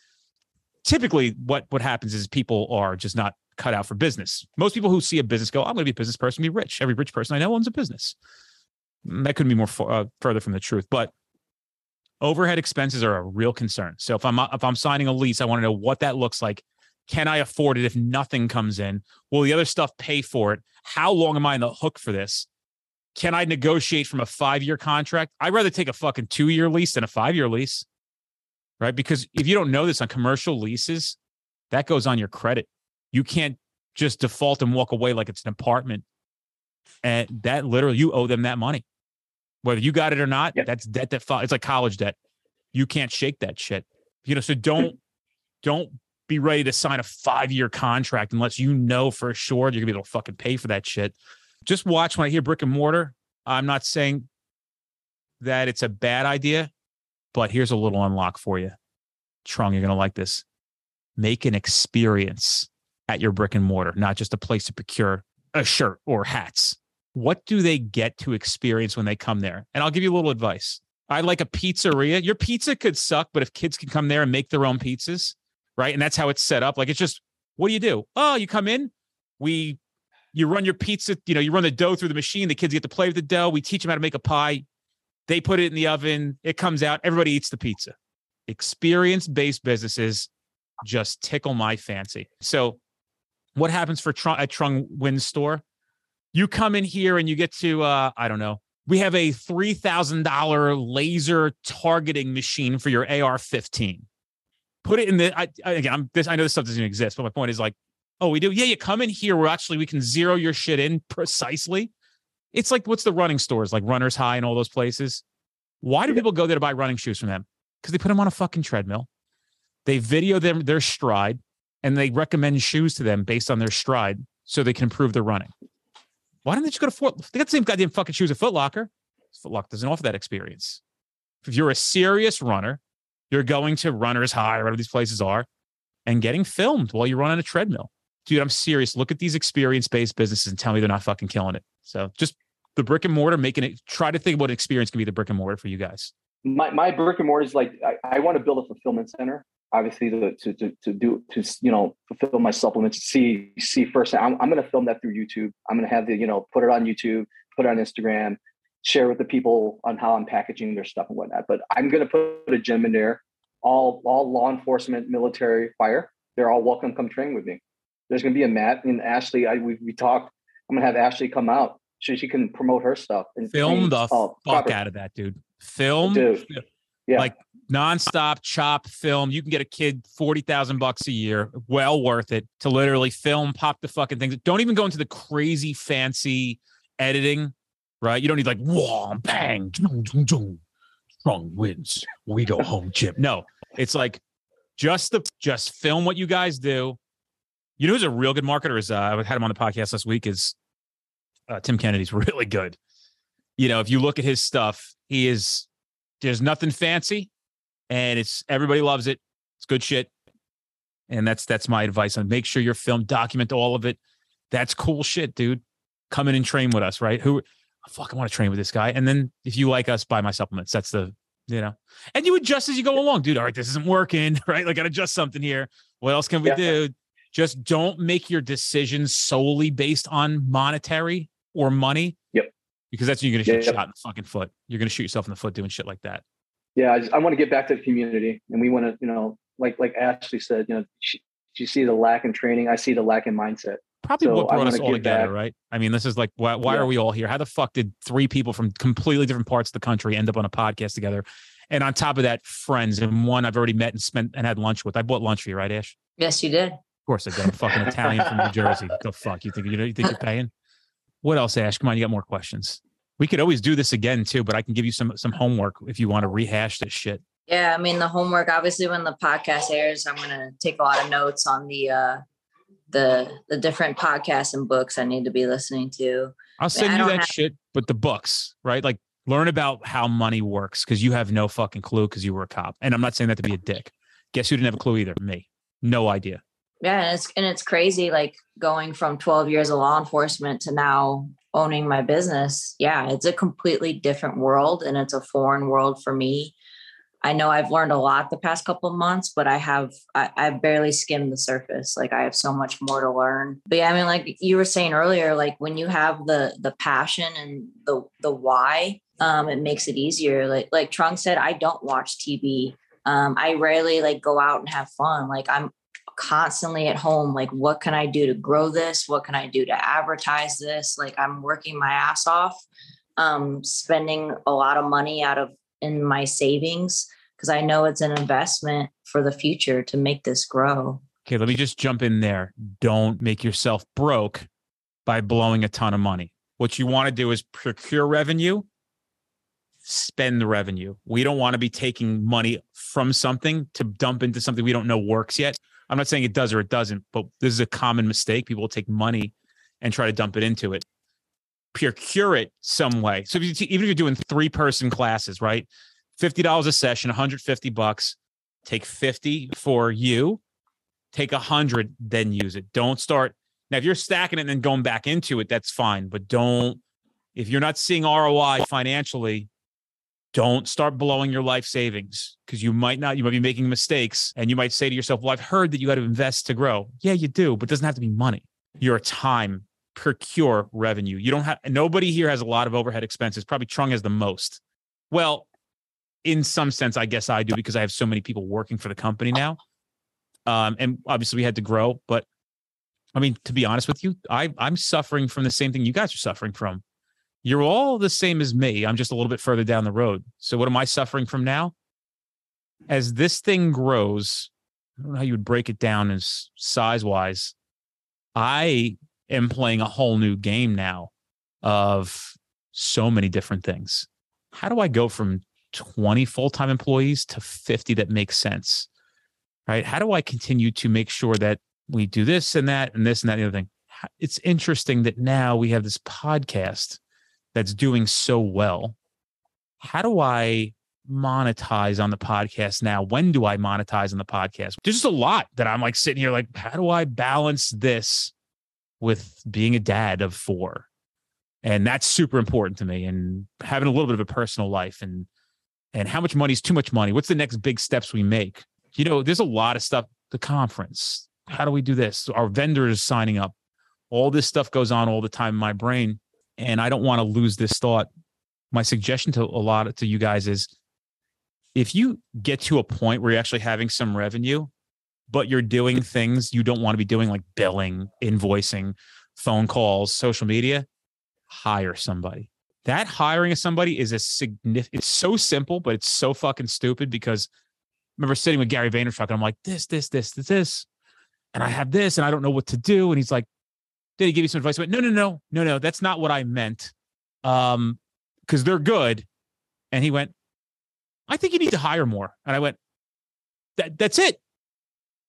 Typically, what happens is people are just not cut out for business. Most people who see a business go, I'm going to be a business person, be rich. Every rich person I know owns a business. That couldn't be more further from the truth. But overhead expenses are a real concern. So if I'm signing a lease, I want to know what that looks like. Can I afford it if nothing comes in? Will the other stuff pay for it? How long am I on the hook for this? Can I negotiate from a 5-year contract? I'd rather take a fucking 2-year lease than a 5-year lease, right? Because if you don't know this, on commercial leases, that goes on your credit. You can't just default and walk away like it's an apartment. And that literally, you owe them that money. Whether you got it or not, yep. That's debt it's like college debt. You can't shake that shit. So don't be ready to sign a 5-year contract unless you know for sure you're gonna be able to fucking pay for that shit. Just watch when I hear brick and mortar. I'm not saying that it's a bad idea, but here's a little unlock for you. Trung, you're gonna like this. Make an experience at your brick and mortar, not just a place to procure a shirt or hats. What do they get to experience when they come there? And I'll give you a little advice. I like a pizzeria. Your pizza could suck, but if kids can come there and make their own pizzas, right? And that's how it's set up. Like, it's just, what do? Oh, you come in, you run your pizza, you run the dough through the machine. The kids get to play with the dough. We teach them how to make a pie. They put it in the oven. It comes out. Everybody eats the pizza. Experience-based businesses just tickle my fancy. So what happens at Trung Nguyen's store? You come in here and you get to, I don't know, we have a $3,000 laser targeting machine for your AR-15. Put it in the, I know this stuff doesn't exist, but my point is like, oh, we do? Yeah, you come in here where actually we can zero your shit in precisely. It's like, what's the running stores, like Runner's High and all those places? Why do people go there to buy running shoes from them? Because they put them on a fucking treadmill. They video their stride, and they recommend shoes to them based on their stride so they can improve their running. Why don't they just go to Foot Locker? They got the same goddamn fucking shoes at Foot Locker. Foot Locker doesn't offer that experience. If you're a serious runner, you're going to Runner's High or whatever these places are and getting filmed while you run on a treadmill. Dude, I'm serious. Look at these experience-based businesses and tell me they're not fucking killing it. So just the brick and mortar, try to think what experience can be the brick and mortar for you guys. My brick and mortar is like, I want to build a fulfillment center. Obviously, to fulfill my supplements, see first. I'm going to film that through YouTube. I'm going to have put it on YouTube, put it on Instagram, share with the people on how I'm packaging their stuff and whatnot. But I'm going to put a gym in there. All law enforcement, military, fire. They're all welcome to come train with me. There's going to be a mat. And Ashley, we talked. I'm going to have Ashley come out so she can promote her stuff and film the fuck out of that, dude. Film, dude. Yeah. Like nonstop chop film. You can get a kid $40,000 a year. Well worth it to literally film, pop the fucking things. Don't even go into the crazy fancy editing, right? You don't need like whoa, bang, Trung wins. We go home, Chip. No, it's like Just film what you guys do. You know who's a real good marketer is I had him on the podcast last week is Tim Kennedy's really good. You know, if you look at his stuff, there's nothing fancy and everybody loves it. It's good shit. And that's my advice on make sure your film, document all of it. That's cool shit, dude. Come in and train with us, right? I want to train with this guy. And then if you like us, buy my supplements. That's and you adjust as you go along, dude. All right, this isn't working, right? Like, I adjust something here. What else can we do? Just don't make your decisions solely based on monetary or money. Yep. Because that's when you're going to shoot shot in the fucking foot. You're going to shoot yourself in the foot doing shit like that. Yeah. I want to get back to the community, and we want to, like Ashley said, she see the lack in training. I see the lack in mindset. Probably what brought us all together, right? I mean, this is like, why are we all here? How the fuck did 3 people from completely different parts of the country end up on a podcast together? And on top of that, friends, and one I've already met and had lunch with. I bought lunch for you, right, Ash? Yes, you did. Of course I did. I'm a fucking Italian from New Jersey. The fuck? You think you're paying? What else, Ash? Come on, you got more questions. We could always do this again too, but I can give you some homework if you want to rehash this shit. Yeah, I mean, the homework, obviously when the podcast airs, I'm going to take a lot of notes on the different podcasts and books I need to be listening to. I'll send you that shit, but the books, right? Like, learn about how money works, because you have no fucking clue because you were a cop. And I'm not saying that to be a dick. Guess who didn't have a clue either? Me. No idea. Yeah, and it's crazy, like going from 12 years of law enforcement to now owning my business. Yeah, it's a completely different world, and it's a foreign world for me. I know I've learned a lot the past couple of months, but I've barely skimmed the surface. Like, I have so much more to learn. But yeah, I mean, like you were saying earlier, like when you have the passion and the why, it makes it easier. Like Trung said, I don't watch TV. I rarely like go out and have fun. Like, I'm constantly at home. Like, what can I do to grow this? What can I do to advertise this? Like, I'm working my ass off, spending a lot of money in my savings, because I know it's an investment for the future to make this grow. Okay, let me just jump in there. Don't make yourself broke by blowing a ton of money. What you want to do is procure revenue, spend the revenue. We don't want to be taking money from something to dump into something we don't know works yet. I'm not saying it does or it doesn't, but this is a common mistake. People will take money and try to dump it into it. Procure it some way. So even if you're doing 3-person classes, right? $50 a session, $150. Take 50 for you. Take 100, then use it. Don't start. Now, if you're stacking it and then going back into it, that's fine. But if you're not seeing ROI financially, don't start blowing your life savings, because you might be making mistakes, and you might say to yourself, well, I've heard that you got to invest to grow. Yeah, you do, but it doesn't have to be money. Your time. Procure revenue. Nobody here has a lot of overhead expenses. Probably Trung has the most. Well, in some sense, I guess I do, because I have so many people working for the company now. And obviously we had to grow, but I mean, to be honest with you, I'm suffering from the same thing you guys are suffering from. You're all the same as me. I'm just a little bit further down the road. So what am I suffering from now? As this thing grows, I don't know how you would break it down as size-wise. I am playing a whole new game now of so many different things. How do I go from 20 full-time employees to 50 that make sense? Right? How do I continue to make sure that we do this and that and this and that and the other thing? It's interesting that now we have this podcast that's doing so well. How do I monetize on the podcast now? When do I monetize on the podcast? There's just a lot that I'm like sitting here like, how do I balance this with being a dad of 4? And that's super important to me, and having a little bit of a personal life, and how much money is too much money? What's the next big steps we make? There's a lot of stuff. The conference. How do we do this? Our vendors signing up. All this stuff goes on all the time in my brain, and I don't want to lose this thought. My suggestion to you guys is, if you get to a point where you're actually having some revenue, but you're doing things you don't want to be doing, like billing, invoicing, phone calls, social media, hire somebody. That hiring of somebody is it's so simple, but it's so fucking stupid, because I remember sitting with Gary Vaynerchuk and I'm like, this. And I have this and I don't know what to do. And he's like, did he give you some advice? I went, no, that's not what I meant. Because they're good. And he went, I think you need to hire more. And I went, that's it.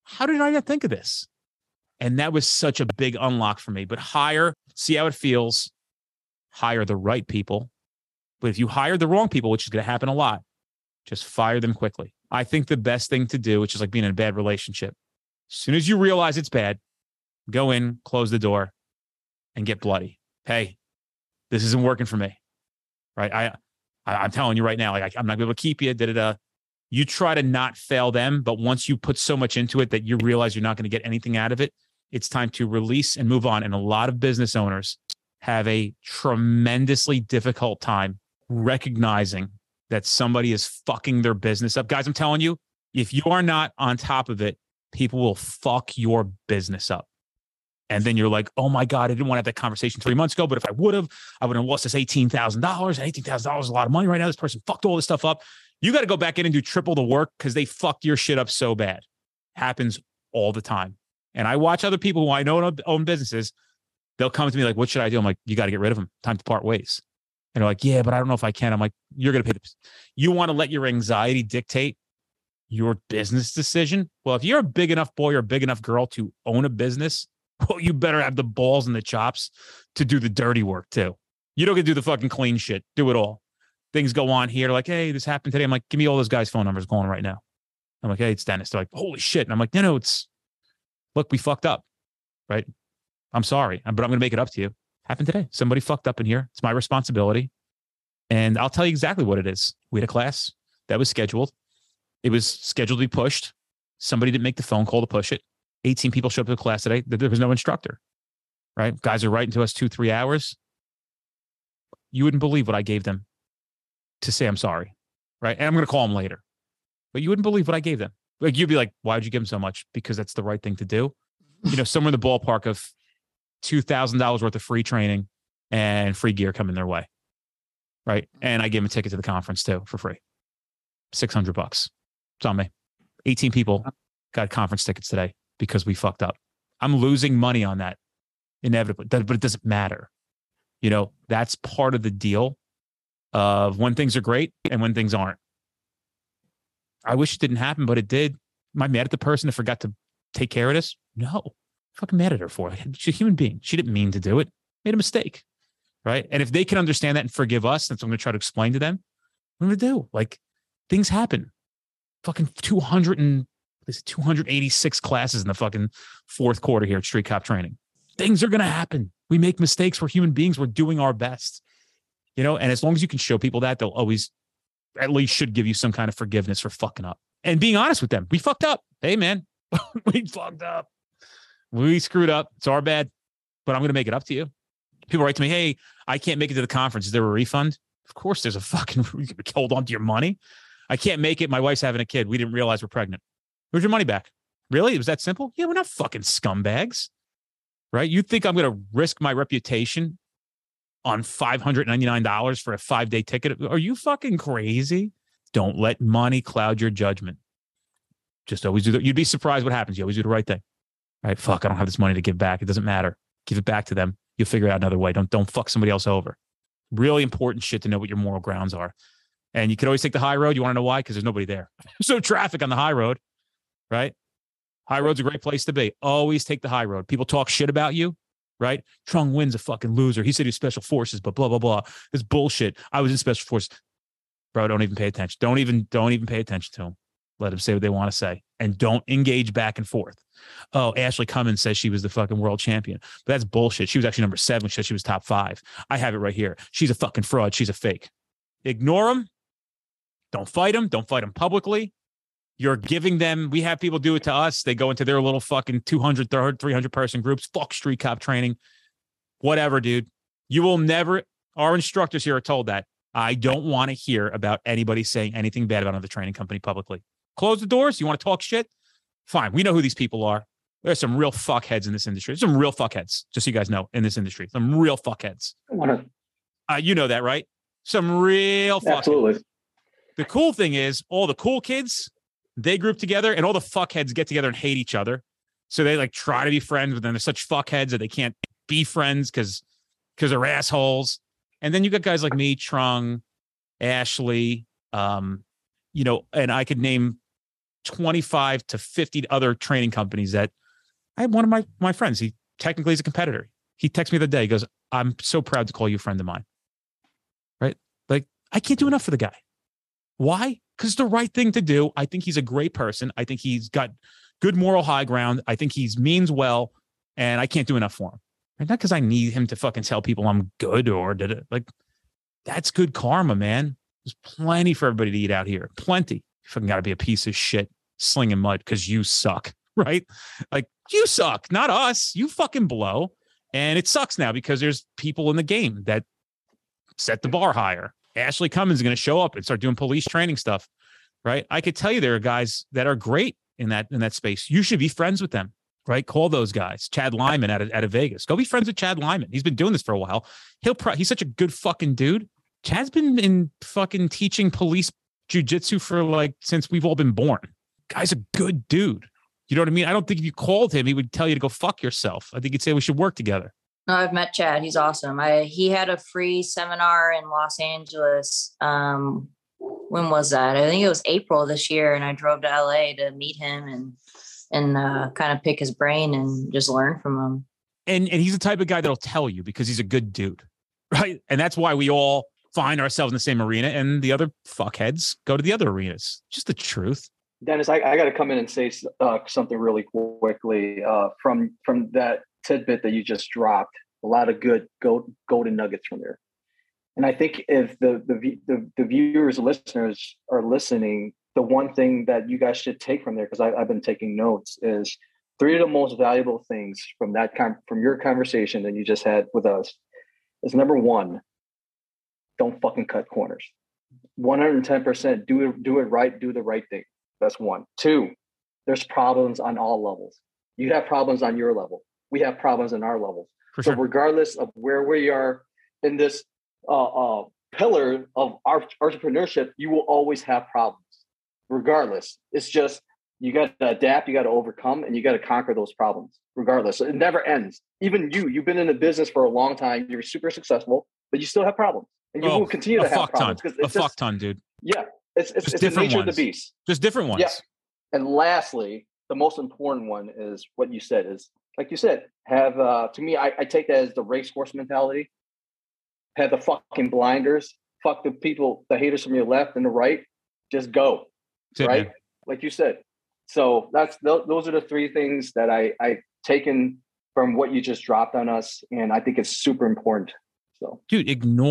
how did I not think of this? And that was such a big unlock for me. But hire, see how it feels, hire the right people. But if you hire the wrong people, which is going to happen a lot, just fire them quickly. I think the best thing to do, which is like being in a bad relationship, as soon as you realize it's bad, go in, close the door, and get bloody. Hey, this isn't working for me, right? I'm telling you right now, like I'm not going to be able to keep you. You try to not fail them, but once you put so much into it that you realize you're not going to get anything out of it, it's time to release and move on. And a lot of business owners have a tremendously difficult time recognizing that somebody is fucking their business up. Guys, I'm telling you, if you are not on top of it, people will fuck your business up. And then you're like, oh my God, I didn't want to have that conversation 3 months ago, but if I would have lost this $18,000. $18,000 is a lot of money right now. This person fucked all this stuff up. You got to go back in and do triple the work because they fucked your shit up so bad. Happens all the time. And I watch other people who I know own businesses. They'll come to me like, what should I do? I'm like, you got to get rid of them. Time to part ways. And they're like, yeah, but I don't know if I can. I'm like, you're going to pay you want to let your anxiety dictate your business decision? Well, if you're a big enough boy or a big enough girl to own a business, well, you better have the balls and the chops to do the dirty work too. You don't get to do the fucking clean shit. Do it all. Things go on here like, hey, this happened today. I'm like, give me all those guys' phone numbers going right now. I'm like, hey, it's Dennis. They're like, holy shit. And I'm like, no, look, we fucked up, right? I'm sorry, but I'm going to make it up to you. Happened today. Somebody fucked up in here. It's my responsibility. And I'll tell you exactly what it is. We had a class that was scheduled. It was scheduled to be pushed. Somebody didn't make the phone call to push it. 18 people showed up to the class today. There was no instructor, right? Guys are writing to us 2-3 hours. You wouldn't believe what I gave them to say I'm sorry, right? And I'm going to call them later. But you wouldn't believe what I gave them. Like you'd be like, why would you give them so much? Because that's the right thing to do. Somewhere in the ballpark of $2,000 worth of free training and free gear coming their way, right? And I gave them a ticket to the conference too for free. $600. It's on me. 18 people got conference tickets today because we fucked up. I'm losing money on that inevitably, but it doesn't matter. That's part of the deal of when things are great and when things aren't. I wish it didn't happen, but it did. Am I mad at the person that forgot to take care of this? No. I'm fucking mad at her for it. She's a human being. She didn't mean to do it. Made a mistake, right? And if they can understand that and forgive us, that's what I'm going to try to explain to them. What am I going to do? Like, things happen. Fucking 286 classes in the fucking fourth quarter here at Street Cop Training. Things are going to happen. We make mistakes. We're human beings. We're doing our best. And as long as you can show people that, they'll always at least should give you some kind of forgiveness for fucking up. And being honest with them. We fucked up. Hey, man, we fucked up. We screwed up. It's our bad, but I'm going to make it up to you. People write to me, hey, I can't make it to the conference. Is there a refund? Of course there's a fucking, hold on to your money. I can't make it. My wife's having a kid. We didn't realize we're pregnant. Where's your money back? Really? It was that simple? Yeah, we're not fucking scumbags, right? You think I'm going to risk my reputation on $599 for a 5-day ticket? Are you fucking crazy? Don't let money cloud your judgment. Just always do that. You'd be surprised what happens. You always do the right thing. Right? Fuck, I don't have this money to give back. It doesn't matter. Give it back to them. You'll figure out another way. Don't fuck somebody else over. Really important shit to know what your moral grounds are. And you can always take the high road. You want to know why? Because there's nobody there. There's no traffic on the high road, right? High road's a great place to be. Always take the high road. People talk shit about you, right? Trung Nguyen's a fucking loser. He said he's special forces, but blah, blah, blah. It's bullshit. I was in special forces. Bro, don't even pay attention. Don't even pay attention to him. Let them say what they want to say. And don't engage back and forth. Oh, Ashley Cummins says she was the fucking world champion. But that's bullshit. She was actually number 7. She said she was top 5. I have it right here. She's a fucking fraud. She's a fake. Ignore them. Don't fight them. Don't fight them publicly. You're giving them, we have people do it to us. They go into their little fucking 200, 300 person groups. Fuck Street Cop Training. Whatever, dude. You will never, our instructors here are told that. I don't want to hear about anybody saying anything bad about another training company publicly. Close the doors. You want to talk shit? Fine. We know who these people are. There's some real fuckheads in this industry. There's some real fuckheads, just so you guys know, in this industry. Some real fuckheads. You know that, right? Some real fuckheads. Absolutely. The cool thing is all the cool kids, they group together and all the fuckheads get together and hate each other. So they like try to be friends, but then they're such fuckheads that they can't be friends because they're assholes. And then you got guys like me, Trung, Ashley, and I could name 25 to 50 other training companies that I have one of my friends. He technically is a competitor. He texted me the other day. He goes, I'm so proud to call you a friend of mine. Right? Like, I can't do enough for the guy. Why? Because it's the right thing to do. I think he's a great person. I think he's got good moral high ground. I think he means well, and I can't do enough for him. And not because I need him to fucking tell people I'm good or did it. Like, that's good karma, man. There's plenty for everybody to eat out here. Plenty. You fucking got to be a piece of shit slinging mud because you suck, right? Like, you suck, not us. You fucking blow. And it sucks now because there's people in the game that set the bar higher. Ashley Cummins is going to show up and start doing police training stuff, right? I could tell you there are guys that are great in that space. You should be friends with them, right? Call those guys. Chad Lyman out of Vegas. Go be friends with Chad Lyman. He's been doing this for a while. He's such a good fucking dude. Chad's been in fucking teaching police jujitsu for since we've all been born. Guy's a good dude. You know what I mean? I don't think if you called him, he would tell you to go fuck yourself. I think he'd say we should work together. No, I've met Chad. He's awesome. He had a free seminar in Los Angeles. When was that? I think it was April this year, and I drove to LA to meet him and kind of pick his brain and just learn from him. And he's the type of guy that'll tell you because he's a good dude, right? And that's why we all find ourselves in the same arena, and the other fuckheads go to the other arenas. Just the truth. Dennis, I got to come in and say something really quickly from that tidbit that you just dropped. A lot of good golden nuggets from there. And I think if the viewers, listeners are listening, the one thing that you guys should take from there, because I've been taking notes, is 3 of the most valuable things from your conversation that you just had with us is, number 1, don't fucking cut corners. 110% do it right, do the right thing. That's 1. 2, there's problems on all levels. You have problems on your level. We have problems in our levels. For so sure. Regardless of where we are in this pillar of our entrepreneurship, you will always have problems. Regardless, it's just you got to adapt, you got to overcome, and you got to conquer those problems. Regardless, so it never ends. Even you've been in the business for a long time. You're super successful, but you still have problems, and you will continue to have problems. It's a fuck ton, dude. Yeah, it's the nature of the beast. Just different ones. Yeah. And lastly, the most important one is what you said is, like you said, have, to me, I take that as the racehorse mentality. Have the fucking blinders, fuck the people, the haters from your left and the right, just go, right? Man. Like you said. So those are the 3 things that I've taken from what you just dropped on us. And I think it's super important. So, dude,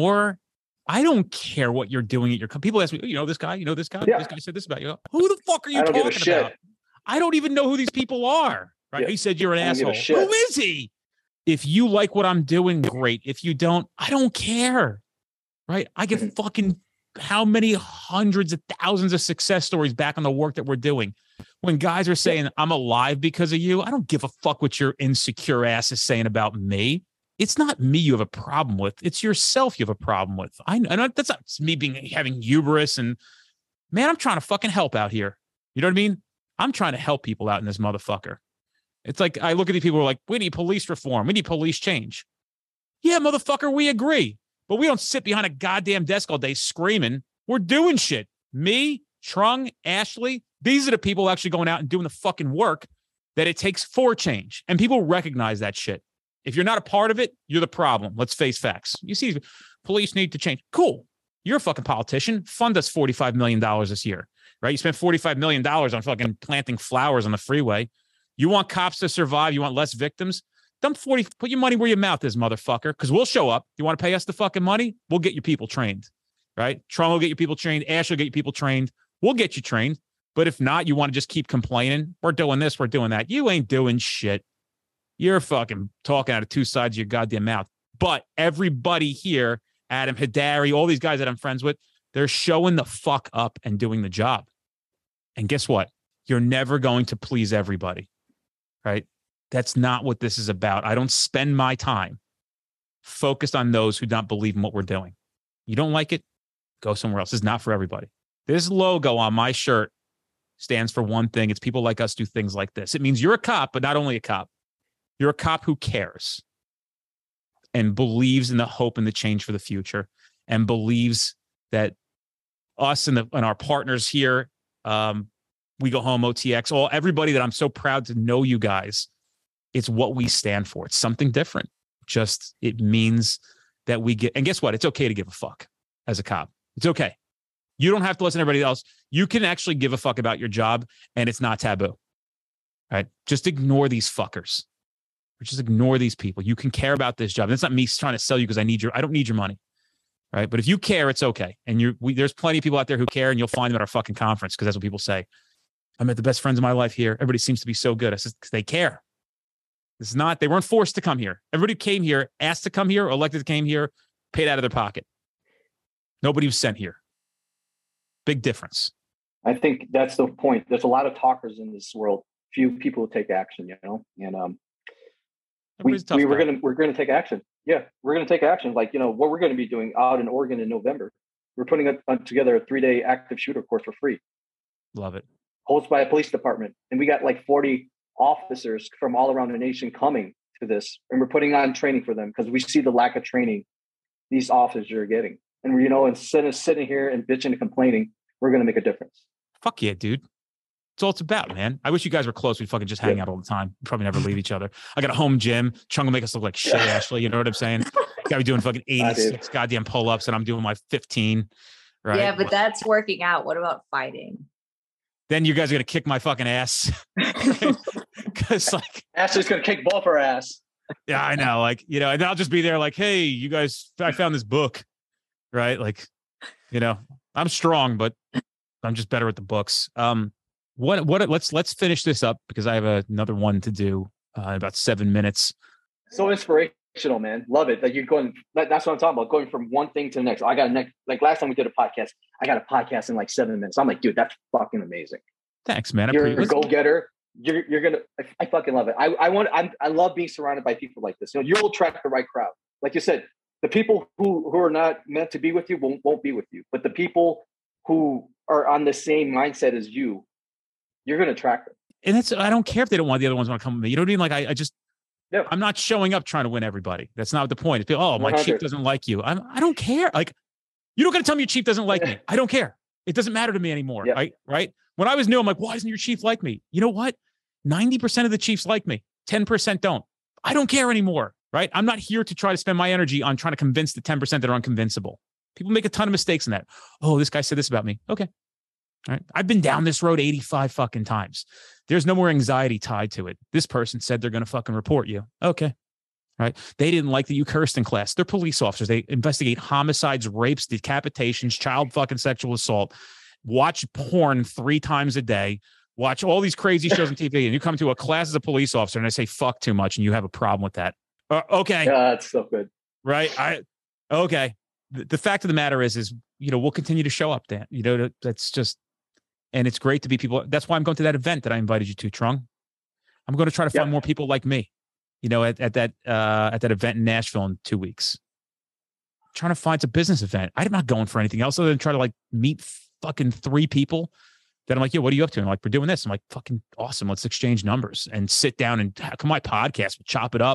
I don't care what you're doing at your company. People ask me, you know this guy? Yeah. This guy said this about you. Who the fuck are you talking about? I don't even know who these people are. Right? Yeah. He said you're an asshole. Who is he? If you like what I'm doing, great. If you don't, I don't care. Right? I get fucking how many hundreds of thousands of success stories back on the work that we're doing. When guys are saying I'm alive because of you, I don't give a fuck what your insecure ass is saying about me. It's not me you have a problem with. It's yourself you have a problem with. I know that's not me having hubris and, man, I'm trying to fucking help out here. You know what I mean? I'm trying to help people out in this motherfucker. It's like I look at these people who are like, we need police reform. We need police change. Yeah, motherfucker, we agree. But we don't sit behind a goddamn desk all day screaming. We're doing shit. Me, Trung, Ashley, these are the people actually going out and doing the fucking work that it takes for change. And people recognize that shit. If you're not a part of it, you're the problem. Let's face facts. You see, police need to change. Cool. You're a fucking politician. Fund us $45 million this year, right? You spent $45 million on fucking planting flowers on the freeway. You want cops to survive? You want less victims? Put your money where your mouth is, motherfucker, because we'll show up. You want to pay us the fucking money? We'll get your people trained, right? Trump will get your people trained. Ash will get your people trained. We'll get you trained. But if not, you want to just keep complaining. We're doing this. We're doing that. You ain't doing shit. You're fucking talking out of 2 sides of your goddamn mouth. But everybody here, Adam Hidari, all these guys that I'm friends with, they're showing the fuck up and doing the job. And guess what? You're never going to please everybody, right? That's not what this is about. I don't spend my time focused on those who don't believe in what we're doing. You don't like it? Go somewhere else. It's not for everybody. This logo on my shirt stands for one thing. It's people like us do things like this. It means you're a cop, but not only a cop. You're a cop who cares and believes in the hope and the change for the future and believes that us and our partners here, We Go Home, OTX, everybody that I'm so proud to know you guys. It's what we stand for. It's something different. Just it means that we get, and guess what? It's okay to give a fuck as a cop. It's okay. You don't have to listen to everybody else. You can actually give a fuck about your job and it's not taboo. Right? Just ignore these fuckers. Or just ignore these people. You can care about this job. That's not me trying to sell you because I don't need your money. Right? But if you care, it's okay. And there's plenty of people out there who care, and you'll find them at our fucking conference because that's what people say. I met the best friends of my life here. Everybody seems to be so good. I said, because they care. They weren't forced to come here. Everybody came here, asked to come here, elected to came here, paid out of their pocket. Nobody was sent here. Big difference. I think that's the point. There's a lot of talkers in this world. Few people take action, and we're gonna take action. Yeah, we're gonna take action. Like, what we're gonna be doing out in Oregon in November. We're putting together a 3-day active shooter course for free. Love it. Hosted by a police department, and we got like 40 officers from all around the nation coming to this, and we're putting on training for them because we see the lack of training these officers are getting. And instead of sitting here and bitching and complaining, we're going to make a difference. Fuck yeah, dude. That's all it's about, man. I wish you guys were close. We'd fucking just hang out all the time. We'd probably never leave each other. I got a home gym. Chung will make us look like shit, Ashley. You know what I'm saying? Got to be doing fucking 86 goddamn pull-ups, and I'm doing my 15. Right? Yeah, but that's working out. What about fighting? Then you guys are going to kick my fucking ass. Because Ashley's going to kick both our ass. Yeah, I know. And I'll just be there like, hey, you guys, I found this book. Right? I'm strong, but I'm just better at the books. Let's finish this up because I have another one to do in about 7 minutes. So inspirational, man. Love it. Like, you're going, that's what I'm talking about. Going from one thing to the next. I got last time we did a podcast, I got a podcast in like 7 minutes. I'm like, dude, that's fucking amazing. Thanks, man. You're a go-getter. You're going to, I fucking love it. I love being surrounded by people like this. You'll attract the right crowd. Like you said, the people who are not meant to be with you won't be with you. But the people who are on the same mindset as you, you're going to attract them. And I don't care if they don't want the other ones want to come with me. You know what I mean? Like I'm not showing up trying to win everybody. That's not the point. It's my 100. Chief doesn't like you. I don't care. Like, you don't got to tell me your chief doesn't like me. I don't care. It doesn't matter to me anymore. Yeah. Right? When I was new, I'm like, why doesn't your chief like me? You know what? 90% of the chiefs like me. 10% don't. I don't care anymore. Right? I'm not here to try to spend my energy on trying to convince the 10% that are unconvincible. People make a ton of mistakes in that. Oh, this guy said this about me. Okay. All right. I've been down this road 85 fucking times. There's no more anxiety tied to it. This person said they're going to fucking report you. Okay. Right. They didn't like that you cursed in class. They're police officers. They investigate homicides, rapes, decapitations, child fucking sexual assault, watch porn 3 times a day, watch all these crazy shows on TV. And you come to a class as a police officer and I say, fuck too much. And you have a problem with that. Okay. Yeah, that's so good. Right. Okay. The fact of the matter is, we'll continue to show up, Dan. That's just, and it's great to be people. That's why I'm going to that event that I invited you to, Trung. I'm going to try to find more people like me, at that event in Nashville in 2 weeks. I'm trying to find a business event. I'm not going for anything else other than try to meet fucking 3 people that I'm like, what are you up to? And I'm like, we're doing this. I'm like, fucking awesome. Let's exchange numbers and sit down and come on my podcast, we'll chop it up.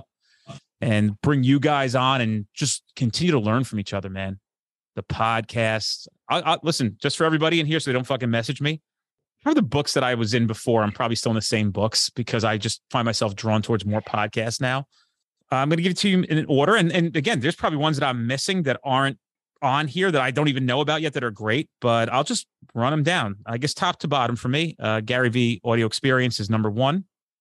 And bring you guys on and just continue to learn from each other, man. The podcast. I listen, just for everybody in here so they don't fucking message me. Remember the books that I was in before? I'm probably still in the same books because I just find myself drawn towards more podcasts now. I'm going to give it to you in order. And again, there's probably ones that I'm missing that aren't on here that I don't even know about yet that are great, but I'll just run them down. I guess top to bottom for me, Gary V Audio Experience is number 1.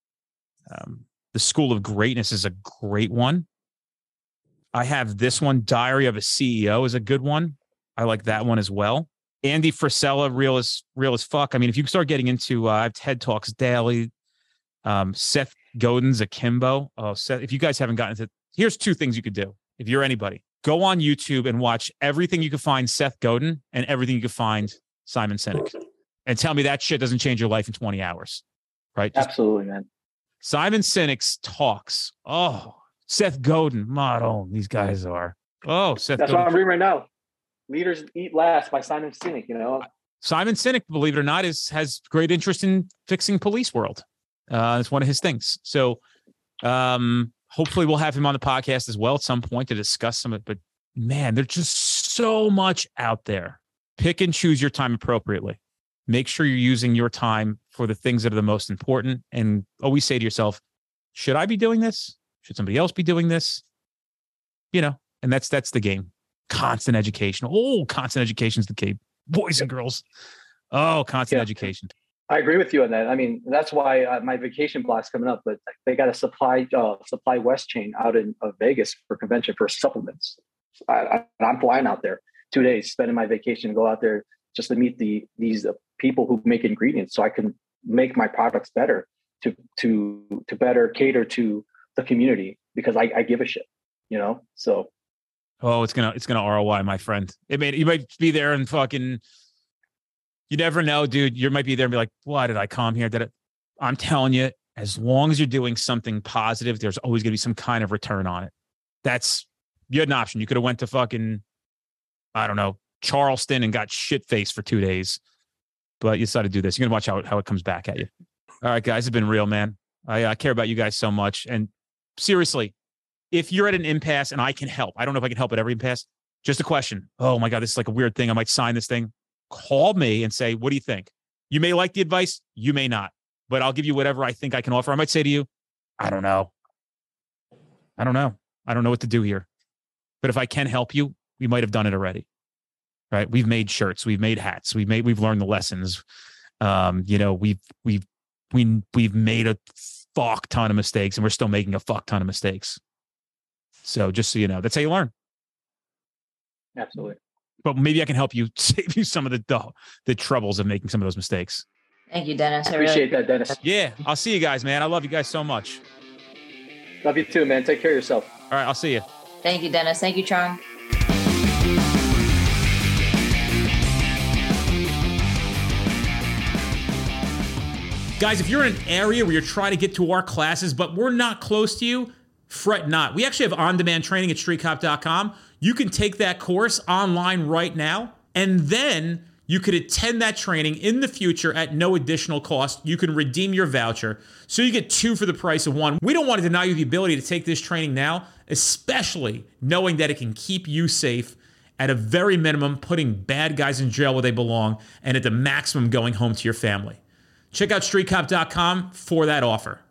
The School of Greatness is a great one. I have this one, Diary of a CEO, is a good one. I like that one as well. Andy Frisella, real as fuck. I mean, if you start getting into, I have TED Talks daily. Seth Godin's Akimbo. Oh, Seth, if you guys haven't gotten into, here's 2 things you could do. If you're anybody, go on YouTube and watch everything you can find Seth Godin and everything you can find Simon Sinek, and tell me that shit doesn't change your life in 20 hours. Right? Absolutely, man. Simon Sinek's talks. Oh, Seth Godin. These guys are. Oh, Seth That's Godin. what I'm reading right now. Leaders Eat Last by Simon Sinek, Simon Sinek, believe it or not, has great interest in fixing police world. It's one of his things. So hopefully we'll have him on the podcast as well at some point to discuss some of it. But man, there's just so much out there. Pick and choose your time appropriately. Make sure you're using your time for the things that are the most important. And always say to yourself, should I be doing this? Should somebody else be doing this? You know, and that's the game. Constant education. Oh, constant education is the key. Boys and girls. Oh, constant education. I agree with you on that. I mean, that's why my vacation block's coming up, but they got a Supply West chain out in Vegas for convention for supplements. I'm flying out there 2 days, spending my vacation, go out there just to meet these people who make ingredients so I can make my products better to better cater to the community because I give a shit, you know? So. Oh, it's gonna ROI, my friend. You might be there and fucking, you never know, dude. You might be there and be like, why did I come here? I'm telling you, as long as you're doing something positive, there's always going to be some kind of return on it. You had an option. You could have went to fucking, I don't know, Charleston and got shit-faced for 2 days, but you decided to do this. You're going to watch how it comes back at you. All right, guys, it's been real, man. I care about you guys so much. And seriously, if you're at an impasse and I can help, I don't know if I can help at every impasse. Just a question. Oh my God, this is like a weird thing. I might sign this thing. Call me and say, what do you think? You may like the advice. You may not, but I'll give you whatever I think I can offer. I might say to you, I don't know. I don't know what to do here, but if I can help you, we might have done it already. Right. We've made shirts. We've made hats. We've learned the lessons. You know, we've made a fuck ton of mistakes and we're still making a fuck ton of mistakes. So just so you know, that's how you learn. Absolutely. But maybe I can help you save you some of the troubles of making some of those mistakes. Thank you, Dennis. I appreciate that, Dennis. Yeah. I'll see you guys, man. I love you guys so much. Love you too, man. Take care of yourself. All right. I'll see you. Thank you, Dennis. Thank you, Chong. Guys, if you're in an area where you're trying to get to our classes, but we're not close to you, fret not. We actually have on-demand training at streetcop.com. You can take that course online right now, and then you could attend that training in the future at no additional cost. You can redeem your voucher, so you get 2 for the price of 1. We don't want to deny you the ability to take this training now, especially knowing that it can keep you safe, at a very minimum, putting bad guys in jail where they belong, and at the maximum, going home to your family. Check out streetcop.com for that offer.